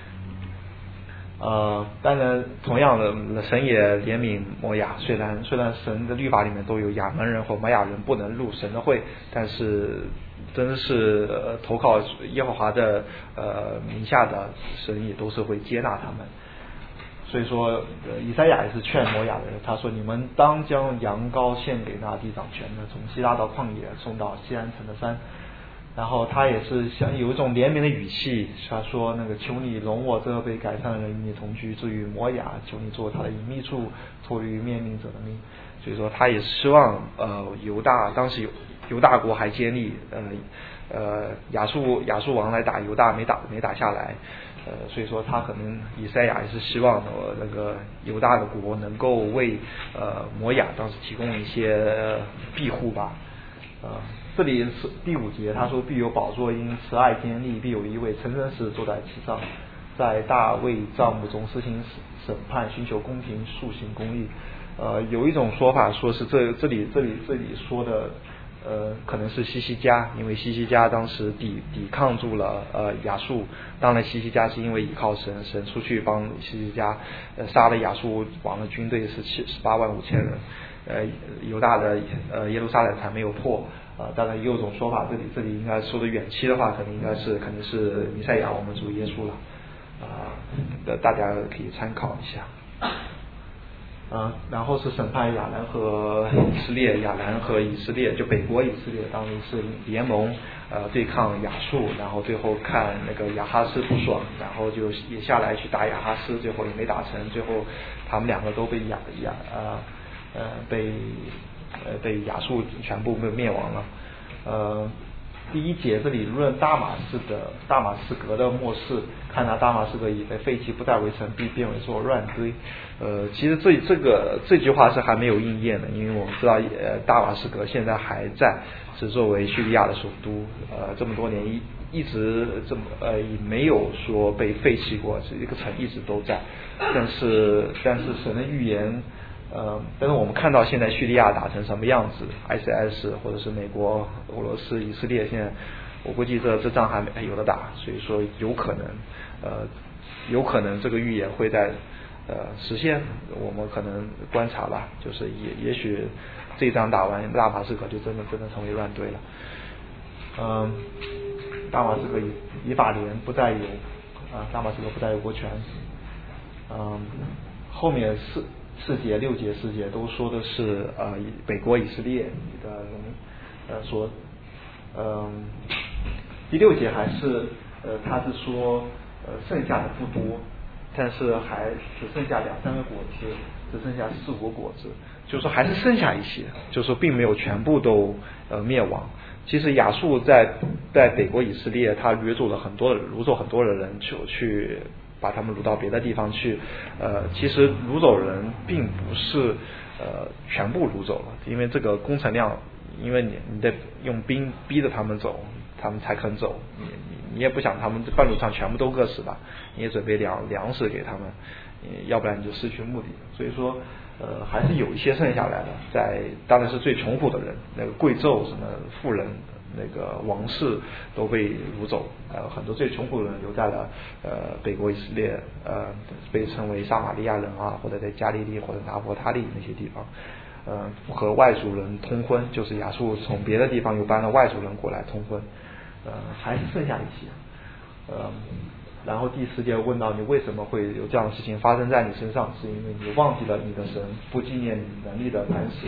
呃，当然，同样的，神也怜悯摩亚。虽然虽然神的律法里面都有亚门人或摩亚人不能入神的会，但是真是、呃、投靠耶和华的呃名下的神也都是会接纳他们。所以说，呃，以赛亚也是劝摩亚人，他说：“你们当将羊羔献给那地掌权的，从希拉到旷野，送到锡安城的山。”然后他也是想有一种怜悯的语气，他说那个求你容我这被改善的人与你同居，至于摩亚，求你做他的隐秘处，脱于面命者的命。所以说他也希望呃犹大当时犹犹大国还坚立，呃呃亚述亚述王来打犹大没打没打下来，呃所以说他可能以赛亚也是希望呃那个犹大的国能够为呃摩亚当时提供一些庇护吧，呃。这里是第五节，他说必有宝座因慈爱坚立，必有一位诚真实坐在其上，在大卫帐幕中施行审判，寻求公平，诉行公义。呃，有一种说法说是这这里这里这里说的呃可能是西西家，因为西西家当时抵抵抗住了呃亚述，当然西西家是因为倚靠神，神出去帮西西家呃杀了亚述王的军队是七十八万五千人，呃犹大的呃耶路撒冷才没有破。啊、呃，当然也有种说法，这里这里应该说的远期的话，可能应该是肯定是弥赛亚我们主耶稣了，啊、呃，大家可以参考一下。嗯，然后是审判亚兰和以色列，亚兰和以色列就北国以色列当时是联盟呃对抗亚述，然后最后看那个亚哈斯不爽，然后就也下来去打亚哈斯，最后也没打成，最后他们两个都被亚亚呃呃被呃被亚述全部灭灭亡了。呃第一节这里论大马士的大马士革的末世，看那大马士革已被废弃，不再为城壁，变为做乱堆。呃，其实这这个这句话是还没有应验的，因为我们知道，呃，大马士革现在还在，是作为叙利亚的首都，呃，这么多年一一直这么呃也没有说被废弃过，这一个城一直都在。但是但是神的预言。呃，但是我们看到现在叙利亚打成什么样子 ，I C S 或者是美国、俄罗斯、以色列，现在我估计这这仗还没还有的打，所以说有可能，呃，有可能这个预言会在呃实现，我们可能观察吧，就是也也许这一仗打完，大马士革就真的真的成为乱队了。嗯，大马士革以以法莲不再有啊，大马士革不再有国权。嗯，后面是。四节、六节、四节都说的是呃北国以色列的人呃说，嗯，第六节还是呃他是说呃剩下的不多，但是还只剩下两三个果子，只剩下四五个果子，就是说还是剩下一些，就是说并没有全部都呃灭亡。其实亚述在在北国以色列，他掠走了很多掳走很多的人去去。把他们掳到别的地方去，呃，其实掳走人并不是呃全部掳走了，因为这个工程量，因为你你得用兵逼着他们走，他们才肯走，你你你也不想他们半路上全部都饿死吧，你也准备粮粮食给他们，要不然你就失去目的。所以说，呃，还是有一些剩下来的，在当然是最穷苦的人，那个贵胄什么富人。那个王室都被掳走，呃，很多最穷苦的人留在了呃北国以色列，呃，被称为撒玛利亚人啊，或者在加利利或者拿伯他利那些地方，呃，和外族人通婚，就是亚述从别的地方又搬了外族人过来通婚，呃，还是剩下一些，呃，然后第十节问到你为什么会有这样的事情发生在你身上，是因为你忘记了你的神，不纪念你能力的磐石。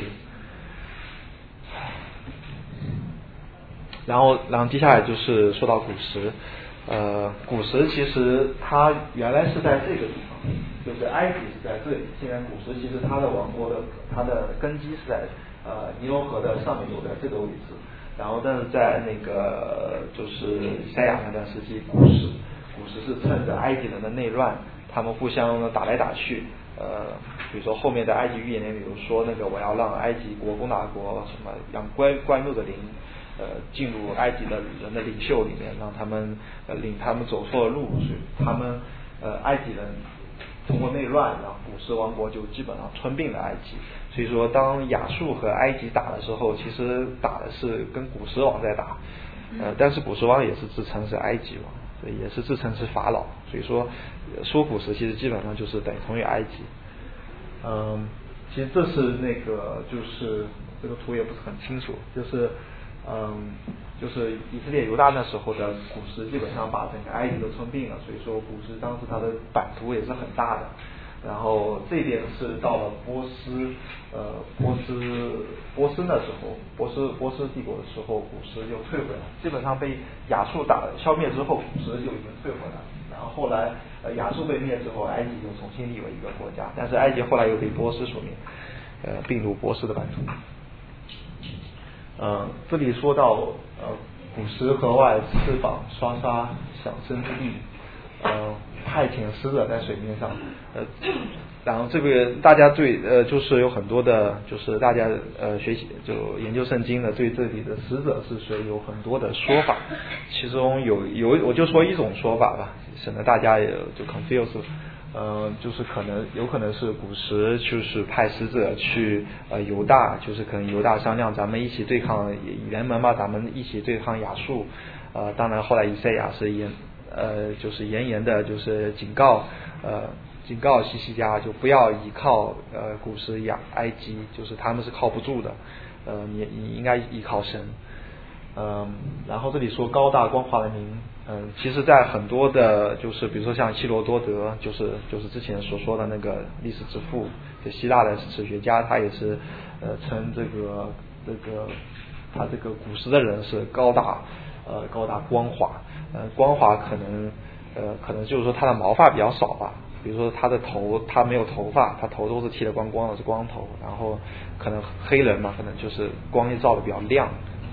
然后，然后接下来就是说到古时，呃，古时其实它原来是在这个地方，就是埃及是在这里。现在古时其实它的王国的它的根基是在呃尼罗河的上面，有在这个位置。然后，但是在那个就是以赛亚那段时期，古时古时是趁着埃及人的内乱，他们互相打来打去。呃，比如说后面的埃及预言里，比如说那个我要让埃及国攻打国，什么让官官路的灵。呃，进入埃及的人的领袖里面，让他们呃领他们走错了路，所以他们呃埃及人通过内乱，然后古时王国就基本上吞并了埃及。所以说，当亚述和埃及打的时候，其实打的是跟古时王在打，呃，但是古时王也是自称是埃及王，所以也是自称是法老。所以说，说古时其实基本上就是等同于埃及。嗯，其实这是那个就是这个图也不是很清楚，就是。嗯，就是以色列犹大那时候的古时，基本上把整个埃及都吞并了，所以说古时当时它的版图也是很大的。然后这边是到了波斯，呃，波斯波斯那时候，波斯波斯帝国的时候，古时就退回来，基本上被亚述打消灭之后，古时就已经退回来。然后后来呃亚述被灭之后，埃及就重新立为一个国家，但是埃及后来又被波斯所灭，呃，并入波斯的版图。呃，这里说到呃，古时河外翅膀刷刷响声之地，呃，派遣使者在水面上，呃，然后这个大家对呃，就是有很多的，就是大家呃学习就研究圣经的，对这里的使者是谁有很多的说法，其中有有我就说一种说法吧，省得大家也就 confuse。呃，就是可能有可能是古时就是派使者去呃犹大，就是可能犹大商量咱们一起对抗原门嘛，咱们一起对抗亚述。呃，当然后来以赛亚是严呃就是严严的就是警告呃警告西西家就不要依靠呃古时亚埃及，就是他们是靠不住的，呃你你应该依靠神。嗯，然后这里说高大光华的名，嗯，其实在很多的，就是比如说像希罗多德，就是就是之前所说的那个历史之父，就希腊的史学家，他也是呃称这个这个他这个古时的人是高大呃高大光滑，呃光滑可能呃可能就是说他的毛发比较少吧，比如说他的头他没有头发，他头都是剃得光光的，是光头，然后可能黑人嘛，可能就是光照的比较亮。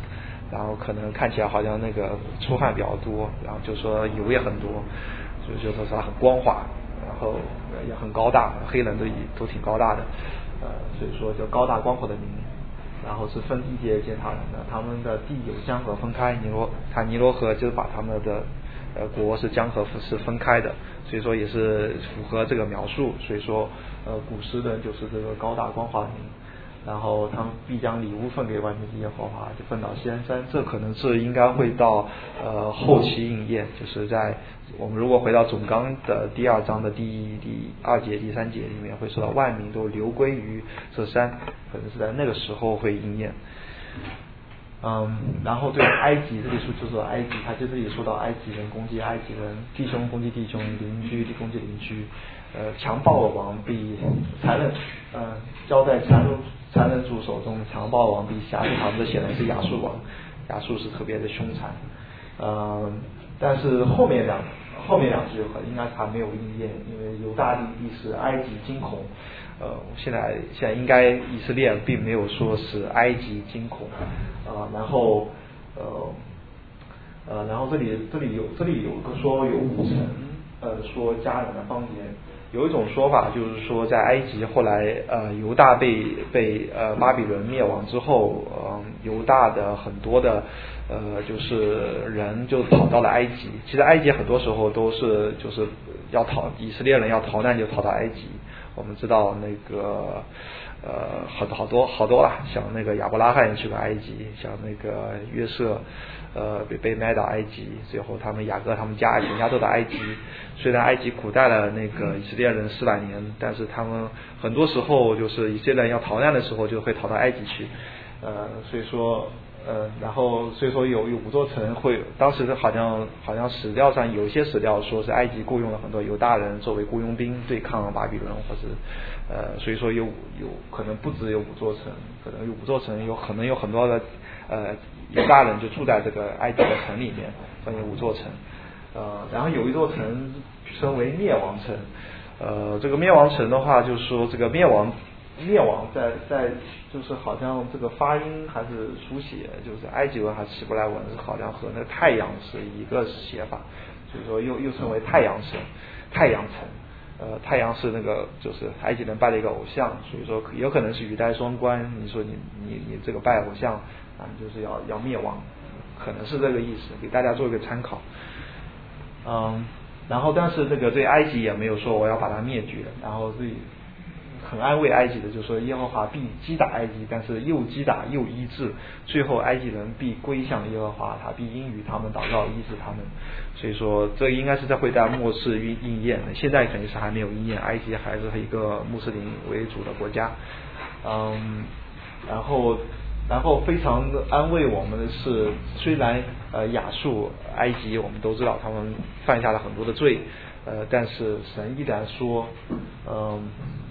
然后可能看起来好像那个出汗比较多，然后就说油也很多，所以就说它很光滑，然后也很高大，黑人都都挺高大的，呃，所以说就高大光滑的民。然后是分地界践踏人的，他们的地有江河分开，尼罗他尼罗河就把他们的呃国是江河是分开的，所以说也是符合这个描述。所以说呃古时人就是这个高大光滑的民，然后他们必将礼物分给万军之耶和华，就分到西安山。这可能是应该会到呃后期应验，就是在我们如果回到总纲的第二章的第一、第二节、第三节里面，会说到万民都流归于这山，可能是在那个时候会应验。嗯，然后对埃及这里说就说埃及，他就这里说到埃及人攻击埃及人，弟兄攻击弟兄，邻居攻击邻居，呃，强暴的王必残忍，呃，交在残忍残忍主手中，强暴王必辖制他们。这显然是亚述王，亚述是特别的凶残，呃，但是后面两后面两句应该还没有应验，因为犹大地必使埃及惊恐。呃，现在现在应该以色列并没有说是埃及惊恐，呃，然后呃呃，然后这里这里有这里有个说有五层，呃，说迦南的方言。有一种说法就是说，在埃及后来呃犹大被被呃巴比伦灭亡之后，呃犹大的很多的呃就是人就跑到了埃及。其实埃及很多时候都是就是要逃，以色列人要逃难就逃到埃及。我们知道那个呃好好多好多啦，像那个亚伯拉罕去过埃及，像那个约瑟呃被被卖到埃及，最后他们雅各他们家全家都到埃及。虽然埃及苦待了那个以色列人四百年，但是他们很多时候就是以色列人要逃难的时候就会逃到埃及去，呃所以说呃然后所以说有有五座城会，当时好像好像史料上有一些史料说是埃及雇佣了很多犹大人作为雇佣兵对抗巴比伦，或是呃所以说有有可能不只有五座城，可能有五座城有可能有很多的呃犹大人就住在这个埃及的城里面，分为五座城。呃，然后有一座城称为灭亡城，呃，这个灭亡城的话，就是说这个灭亡灭亡在在就是好像这个发音还是书写，就是埃及文还是希伯来文，好像和那个太阳是一个写法，所以说又又称为太阳城、太阳城。呃，太阳是那个就是埃及人拜的一个偶像，所以说有可能是语带双关。你说你你你这个拜偶像啊，就是要要灭亡，可能是这个意思，给大家做一个参考。嗯，然后但是这个对埃及也没有说我要把它灭绝，然后对很安慰埃及的，就是说耶和华必击打埃及，但是又击打又医治，最后埃及人必归向耶和华，他必应允他们祷告，医治他们。所以说这应该是在会在末世应应验的，现在肯定是还没有应验，埃及还是一个穆斯林为主的国家。嗯，然后然后非常的安慰我们的是，虽然呃亚述、埃及我们都知道他们犯下了很多的罪，呃，但是神依然说，嗯、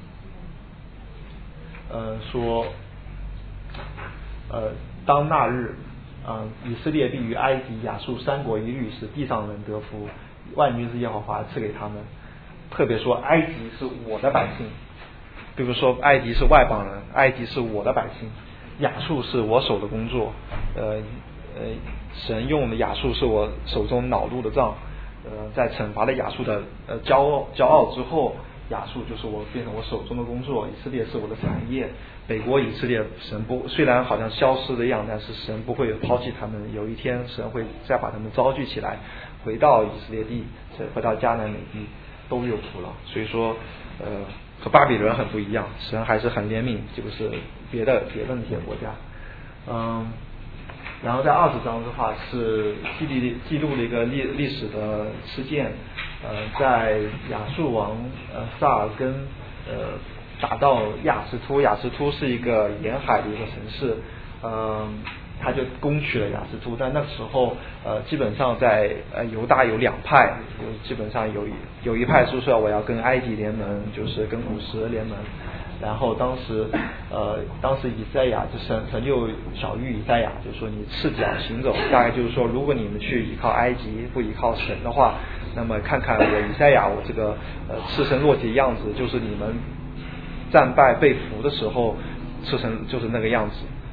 呃，呃说，呃，当那日，呃，以色列必与埃及、亚述三国一律，使地上人得福，万军之耶和华赐给他们。特别说埃及是我的百姓，比如说埃及是外邦人，埃及是我的百姓。亚述是我手的工作，呃呃，神用的亚述是我手中恼怒的杖，呃，在惩罚了亚述的呃骄傲骄傲之后，亚述就是我变成我手中的工作，以色列是我的产业，北国以色列神不虽然好像消失的样，但是神不会抛弃他们，有一天神会再把他们招聚起来，回到以色列地，回到迦南美地，都有福了。所以说，呃。和巴比伦很不一样，神还是很怜悯，就是别的别的那些国家。嗯，然后在二十章的话是记录记录了一个历历史的事件，呃，在亚述王呃萨尔根呃打到亚斯突，亚斯突是一个沿海的一个城市，嗯、呃。他就攻取了亚斯突，但那时候呃基本上在呃犹大有两派，有基本上有有一派说说我要跟埃及联盟，就是跟古时联盟，然后当时呃当时以赛亚就神神就小谕以赛亚，就说你赤脚行走，大概就是说如果你们去依靠埃及不依靠神的话，那么看看我以赛亚我这个呃赤身裸体的样子，就是你们战败被俘的时候赤身就是那个样子。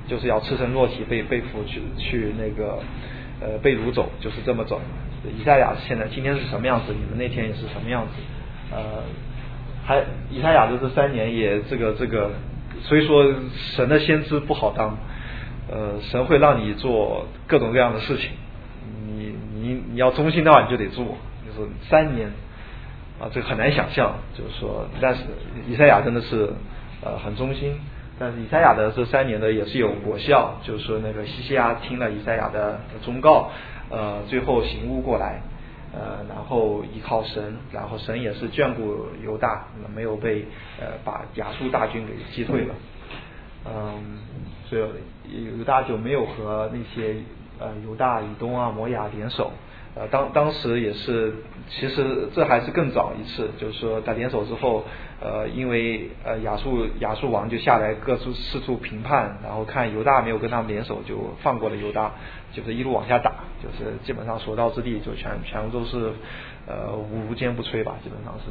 就是要赤身裸体被被俘去去那个呃被掳走，就是这么走。以赛亚现在今天是什么样子，你们那天也是什么样子。呃，还以赛亚的这三年也这个这个，所以说神的先知不好当，呃，神会让你做各种各样的事情，你你你要忠心的话你就得做，就是三年啊，这个很难想象，就是说，但是以赛亚真的是呃很忠心。但是以赛亚的这三年的也是有果效，就是说那个西西亚听了以赛亚的忠告，呃，最后醒悟过来，呃，然后依靠神，然后神也是眷顾犹大，没有被呃把亚述大军给击退了，嗯，所以犹大就没有和那些呃犹大、以东啊、摩亚联手。呃，当当时也是，其实这还是更早一次，就是说在联手之后，呃，因为呃亚述亚述王就下来各处四处评判，然后看犹大没有跟他们联手，就放过了犹大，就是一路往下打，就是基本上所到之地就全全部都是呃无坚不摧吧，基本上是。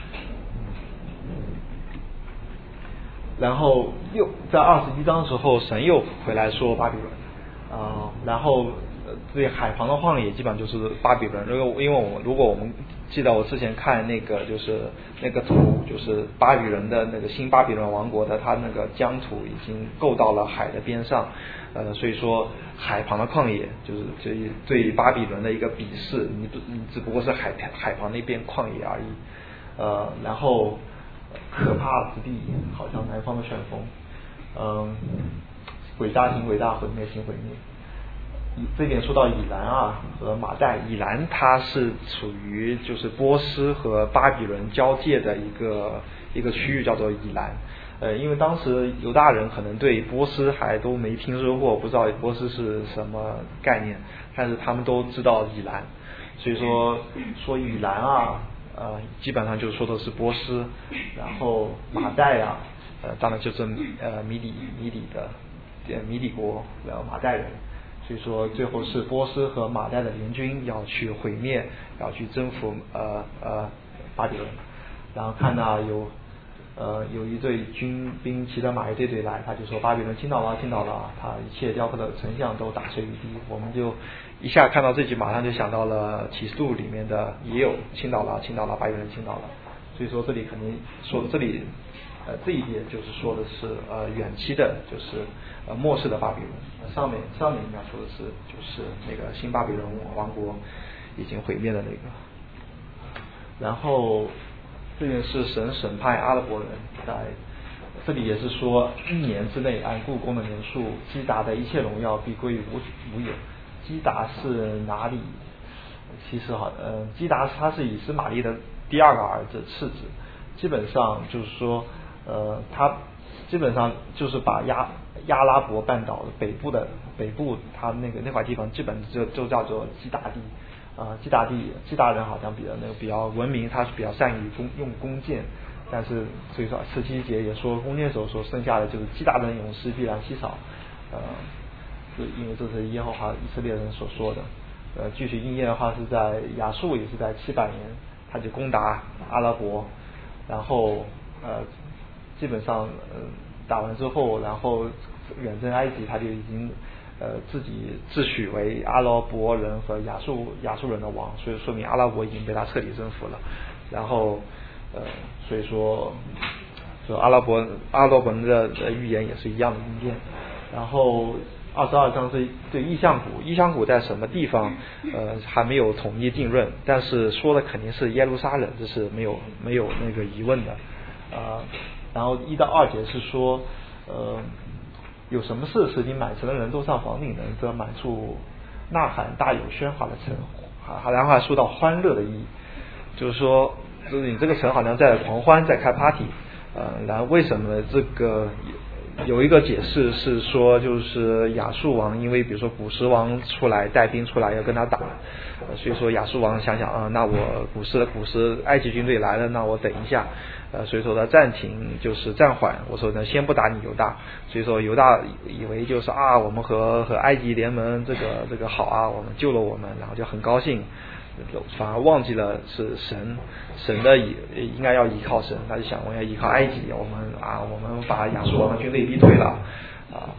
然后又在二十一章的时候，神又回来说巴比伦，啊、呃，然后。对海旁的旷野基本上就是巴比伦。如果因为我们如果我们记得我之前看那个就是那个图，就是巴比伦的那个新巴比伦王国的，它那个疆土已经够到了海的边上，呃，所以说海旁的旷野就是对对巴比伦的一个鄙视，你不你只不过是海海旁那边旷野而已，呃，然后可怕之地好像南方的旋风，嗯，伟大型伟大毁灭型毁灭。这边说到以兰啊和马代，以兰它是处于就是波斯和巴比伦交界的一个一个区域，叫做以兰。呃，因为当时犹大人可能对波斯还都没听说过，不知道波斯是什么概念，但是他们都知道以兰，所以说说以兰啊，呃，基本上就说的是波斯，然后马代啊，呃，当然就是呃米底米底的米底国，然后马代人。所以说最后是波斯和马代的联军要去毁灭，要去征服呃呃巴比伦。然后看到有呃有一队军兵骑着马一队队来，他就说巴比伦倾倒了，倾倒了，他一切雕刻的丞相都打碎于地。我们就一下看到这句，马上就想到了启示录里面的也有倾倒了，倾倒了，巴比伦倾倒了。所以说这里肯定说这里。呃，这一点就是说的是呃远期的，就是呃末世的巴比伦。上面上面应该说的是就是那个新巴比伦王国已经毁灭的那个。然后这边是神审判阿拉伯人，在这里也是说一年之内按故宫的年数，基达的一切荣耀必归于无无有。基达是哪里？其实好，呃，基达他是以斯玛利的第二个儿子次子，基本上就是说。呃，他基本上就是把亚亚拉伯半岛北部的北部，他那个那块地方基本就就叫做基达地啊、呃，基达地基达人好像比较那个比较文明，他是比较善于弓用弓箭，但是所以说十七节也说弓箭手所剩下的就是基达人勇士必然稀少，呃，就因为这是耶和华以色列人所说的，呃，具体应验的话是在亚述也是在七百年，他就攻打阿拉伯，然后呃。基本上呃打完之后，然后远征埃及，他就已经呃自己自诩为阿拉伯人和亚述亚述人的王，所以说明阿拉伯已经被他彻底征服了。然后呃所以说，就阿拉伯阿拉伯人的的预言也是一样的应验。然后二十二章是对异象谷，异象谷在什么地方呃还没有统一定论，但是说的肯定是耶路撒冷，这是没有没有那个疑问的啊。呃然后一到二节是说，呃，有什么事使你满城的人都上房顶呢？则满处呐喊，大有喧哗的城，好，然后还说到欢乐的意义，就是说，就是你这个城好像在狂欢，在开 party， 呃，然后为什么这个有一个解释是说，就是亚述王因为比如说古时王出来带兵出来要跟他打，呃、所以说亚述王想想啊，那我古时古时埃及军队来了，那我等一下。呃，所以说他暂停就是暂缓，我说呢先不打你犹大，所以说犹大以为就是啊我们和和埃及联盟这个这个好啊，我们救了我们，然后就很高兴，反而忘记了是神神的依应该要依靠神，他就想我要依靠埃及，我们啊我们把亚述王的军队逼退了啊，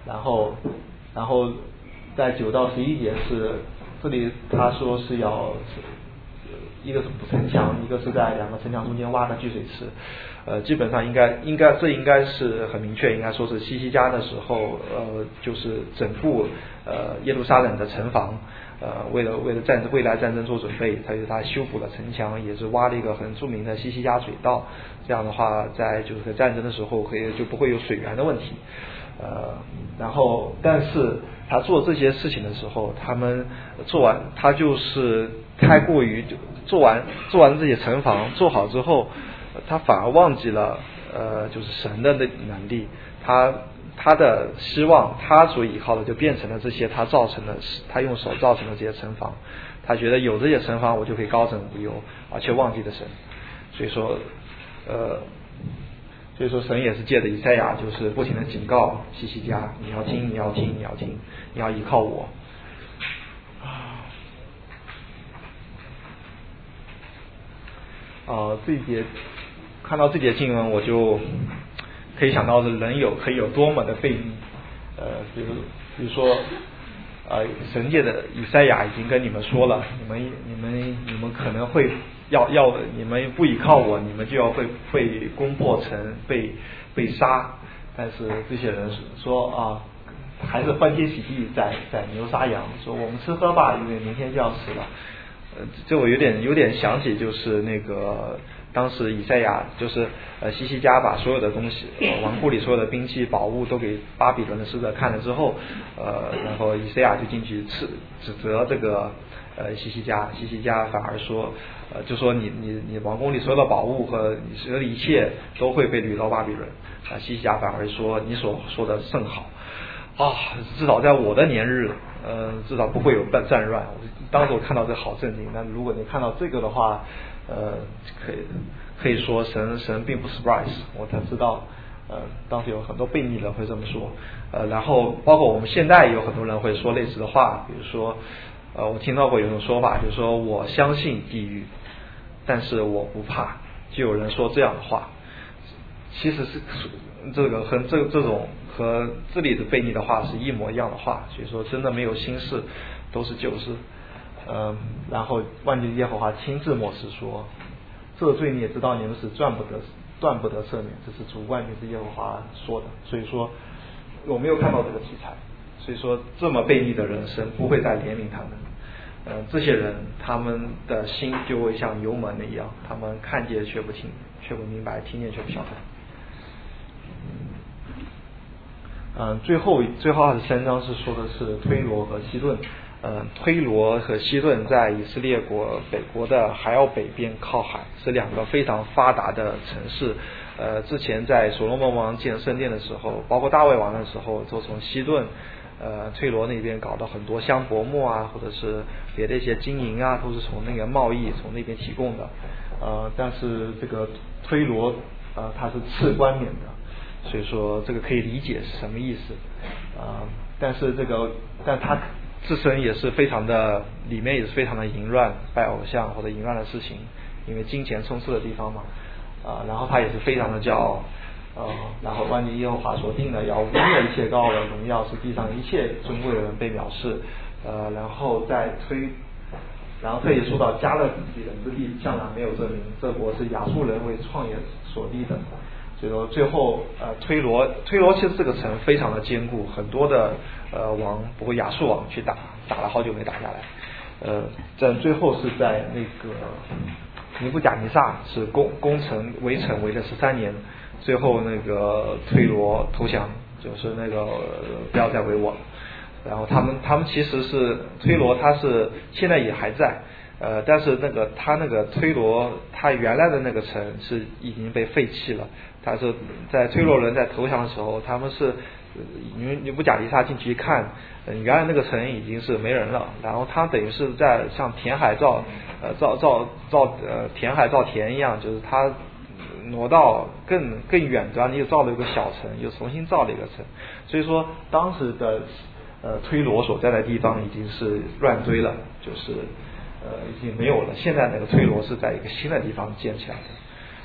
然后然后在九到十一节是这里他说是要一个是补城墙，一个是在两个城墙中间挖个聚水池，呃，基本上应该应该这应该是很明确，应该说是西西家的时候，呃，就是整部呃耶路撒冷的城防，呃，为了为了战未来战争做准备，他就他修补了城墙，也是挖了一个很著名的西西家水道，这样的话，在就是战争的时候可以就不会有水源的问题。呃，然后，但是他做这些事情的时候，他们做完，他就是太过于做完做完这些城防做好之后，他反而忘记了，呃，就是神的那能力，他他的希望，他所依靠的就变成了这些他造成的，他用手造成的这些城防，他觉得有这些城防我就可以高枕无忧，而却忘记了神，所以说，呃。所以说神也是借着以赛亚就是不停的警告西西家，你要听你要听你要听你要依靠我。呃这一节看到这节经文我就可以想到的人有可以有多么的悖逆，呃比如比如说呃神界的以赛亚已经跟你们说了，你们你们你们可能会要要你们不依靠我，你们就要会被攻破城，被被杀。但是这些人说啊，还是欢天喜地在在牛杀羊，说我们吃喝吧，因为明天就要死了。呃，这我有点有点想起，就是那个当时以赛亚就是呃西西家把所有的东西，呃、王库里所有的兵器宝物都给巴比伦的使者看了之后，呃，然后以赛亚就进去斥指责这个呃西西家，西西家反而说，呃就说你你你王宫里所有的宝物和你所有的一切都会被掳到巴比伦，啊、呃、西西家反而说你所说的甚好。啊，至少在我的年日，呃，至少不会有战战乱。当时我看到这好震惊。但如果你看到这个的话，呃，可以可以说神神并不 surprise， 我才知道，呃，当时有很多悖逆人会这么说，呃，然后包括我们现在有很多人会说类似的话，比如说，呃，我听到过有一种说法，就是说我相信地狱，但是我不怕，就有人说这样的话。其实是这个和这这种和这里的悖逆的话是一模一样的话，所以说真的没有新事，都是旧事。嗯，然后万军耶和华亲自漠视说，这罪孽知道你们是断不得断不得赦免，这是主万军之耶和华说的。所以说我没有看到这个题材，所以说这么悖逆的人，神不会再怜悯他们。嗯，这些人他们的心就会像油门一样，他们看见却不听，却不明白，听见却不晓得。嗯，最后最后二十三章是说的是推罗和西顿。嗯，推罗和西顿在以色列国北国的还要北边靠海，是两个非常发达的城市。呃，之前在所罗门王建圣殿的时候，包括大卫王的时候，都从西顿呃推罗那边搞到很多香柏木啊，或者是别的一些金银啊，都是从那个贸易从那边提供的。呃，但是这个推罗呃它是次冠冕的，所以说这个可以理解是什么意思啊、呃？但是这个，但它自身也是非常的，里面也是非常的淫乱，拜偶像或者淫乱的事情，因为金钱充斥的地方嘛啊、呃，然后它也是非常的骄傲。呃，然后万军耶和华所定的要污蔑一切高傲的荣耀，使地上一切尊贵的人被藐视。呃，然后再推，然后特意说到迦勒底人之地向来没有证明，这国是亚述人为创业所立的。所以说最后呃推罗推罗其实这个城非常的坚固，很多的呃王不过亚述王去打打了好久没打下来。呃，在最后是在那个尼布甲尼撒是攻攻城围城围了十三年，最后那个推罗投降，就是那个、呃、不要再围我了。然后他们他们其实是推罗，他是现在也还在，呃，但是那个他那个推罗他原来的那个城是已经被废弃了。他是在推罗人在投降的时候，他们是因为尼布甲尼撒进去一看，呃，原来那个城已经是没人了，然后他等于是在像填海造呃造造造呃填海造田一样，就是他挪到更更远端，又造了一个小城，又重新造了一个城。所以说当时的呃推罗所在的地方已经是乱堆了，就是呃已经没有了。现在那个推罗是在一个新的地方建起来的。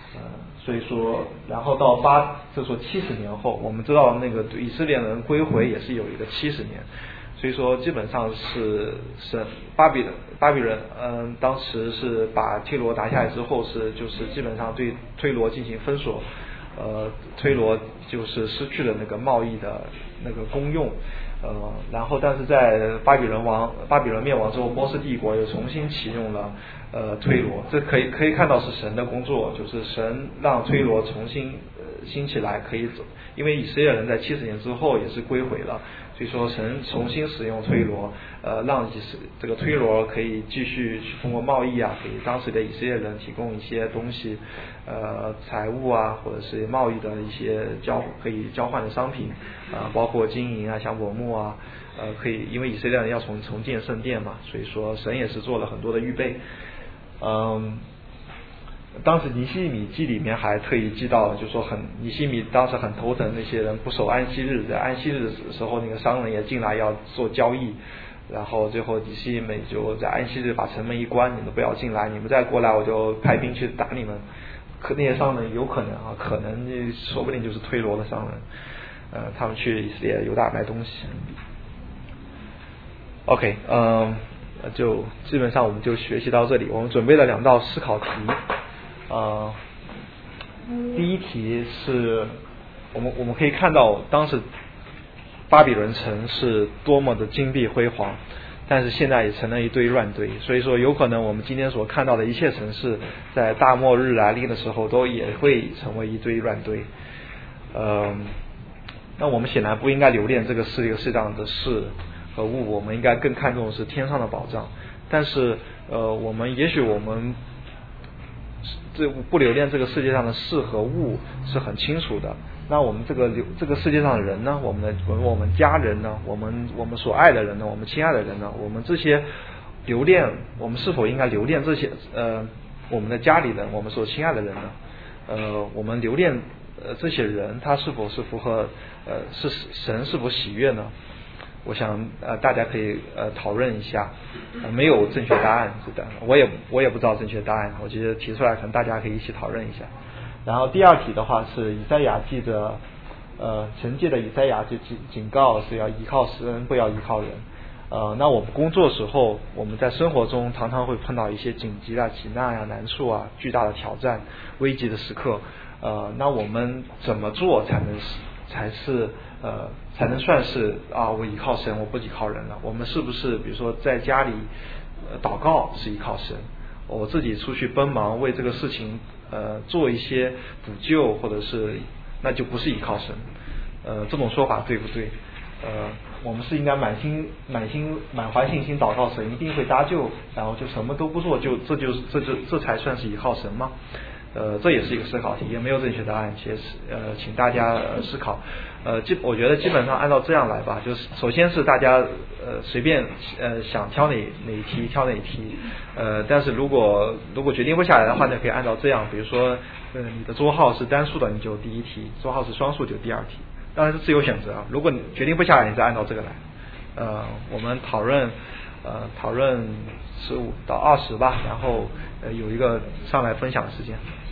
呃，所以说，然后到八，就说七十年后，我们知道那个以色列人归回也是有一个七十年，所以说基本上是是巴比巴比伦，嗯，当时是把推罗拿下来之后是就是基本上对推罗进行封锁，呃，推罗就是失去了那个贸易的那个功用。呃，然后但是在巴比伦王巴比伦灭亡之后，波斯帝国又重新启用了呃推罗，这可以可以看到是神的工作，就是神让推罗重新呃兴起来，可以走，因为以色列人在七十年之后也是归回了，所以说神重新使用推罗，呃，让这个推罗可以继续通过贸易啊，给当时的以色列人提供一些东西，呃，财物啊，或者是贸易的一些交可以交换的商品啊、呃，包括金银啊、香柏木啊，呃，可以，因为以色列人要重重建圣殿嘛，所以说神也是做了很多的预备，嗯。当时尼希米记里面还特意记到，就说很尼希米当时很头疼，那些人不守安息日，在安息日的时候，那个商人也进来要做交易，然后最后尼希米就在安息日把城门一关，你们不要进来，你们再过来我就派兵去打你们。可那些商人有可能啊，可能说不定就是推罗的商人，呃，他们去以色列犹大买东西。OK， 嗯、呃，就基本上我们就学习到这里，我们准备了两道思考题。呃，第一题是我们我们可以看到当时巴比伦城是多么的金碧辉煌，但是现在也成了一堆乱堆，所以说有可能我们今天所看到的一切城市在大末日来临的时候都也会成为一堆乱堆。呃，那我们显然不应该留恋这个世界世上的事和物，我们应该更看重的是天上的保障。但是呃，我们也许我们这不留恋这个世界上的事和物是很清楚的，那我们这个这个世界上的人呢，我们的我们家人呢，我们我们所爱的人呢，我们亲爱的人呢，我们这些留恋，我们是否应该留恋这些呃我们的家里人，我们所亲爱的人呢？呃，我们留恋呃这些人，他是否是符合呃是神是否喜悦呢？我想呃大家可以呃讨论一下，呃，没有正确答案是的，我也我也不知道正确答案，我觉得提出来可能大家可以一起讨论一下。然后第二题的话是以赛亚记的呃神界的以赛亚就警警告是要依靠神，不要依靠人。呃，那我们工作的时候，我们在生活中常常会碰到一些紧急啊、急难啊、难处啊、巨大的挑战、危急的时刻。呃，那我们怎么做才能才是呃才能算是啊我依靠神，我不依靠人了？我们是不是比如说在家里呃祷告是依靠神，我自己出去帮忙为这个事情呃做一些补救，或者是那就不是依靠神？呃，这种说法对不对？呃，我们是应该满心满心满怀信心祷告神一定会搭救，然后就什么都不做，就这就是这就这才算是依靠神吗？呃，这也是一个思考题，也没有正确答案，其实呃，请大家呃思考。呃，基我觉得基本上按照这样来吧，就是首先是大家呃随便呃想挑哪哪一题挑哪一题，呃，但是如果如果决定不下来的话呢，可以按照这样，比如说呃你的桌号是单数的，你就第一题；桌号是双数就第二题。当然是自由选择啊，如果你决定不下来，你再按照这个来。呃，我们讨论呃讨论十五到二十吧，然后呃有一个上来分享的时间。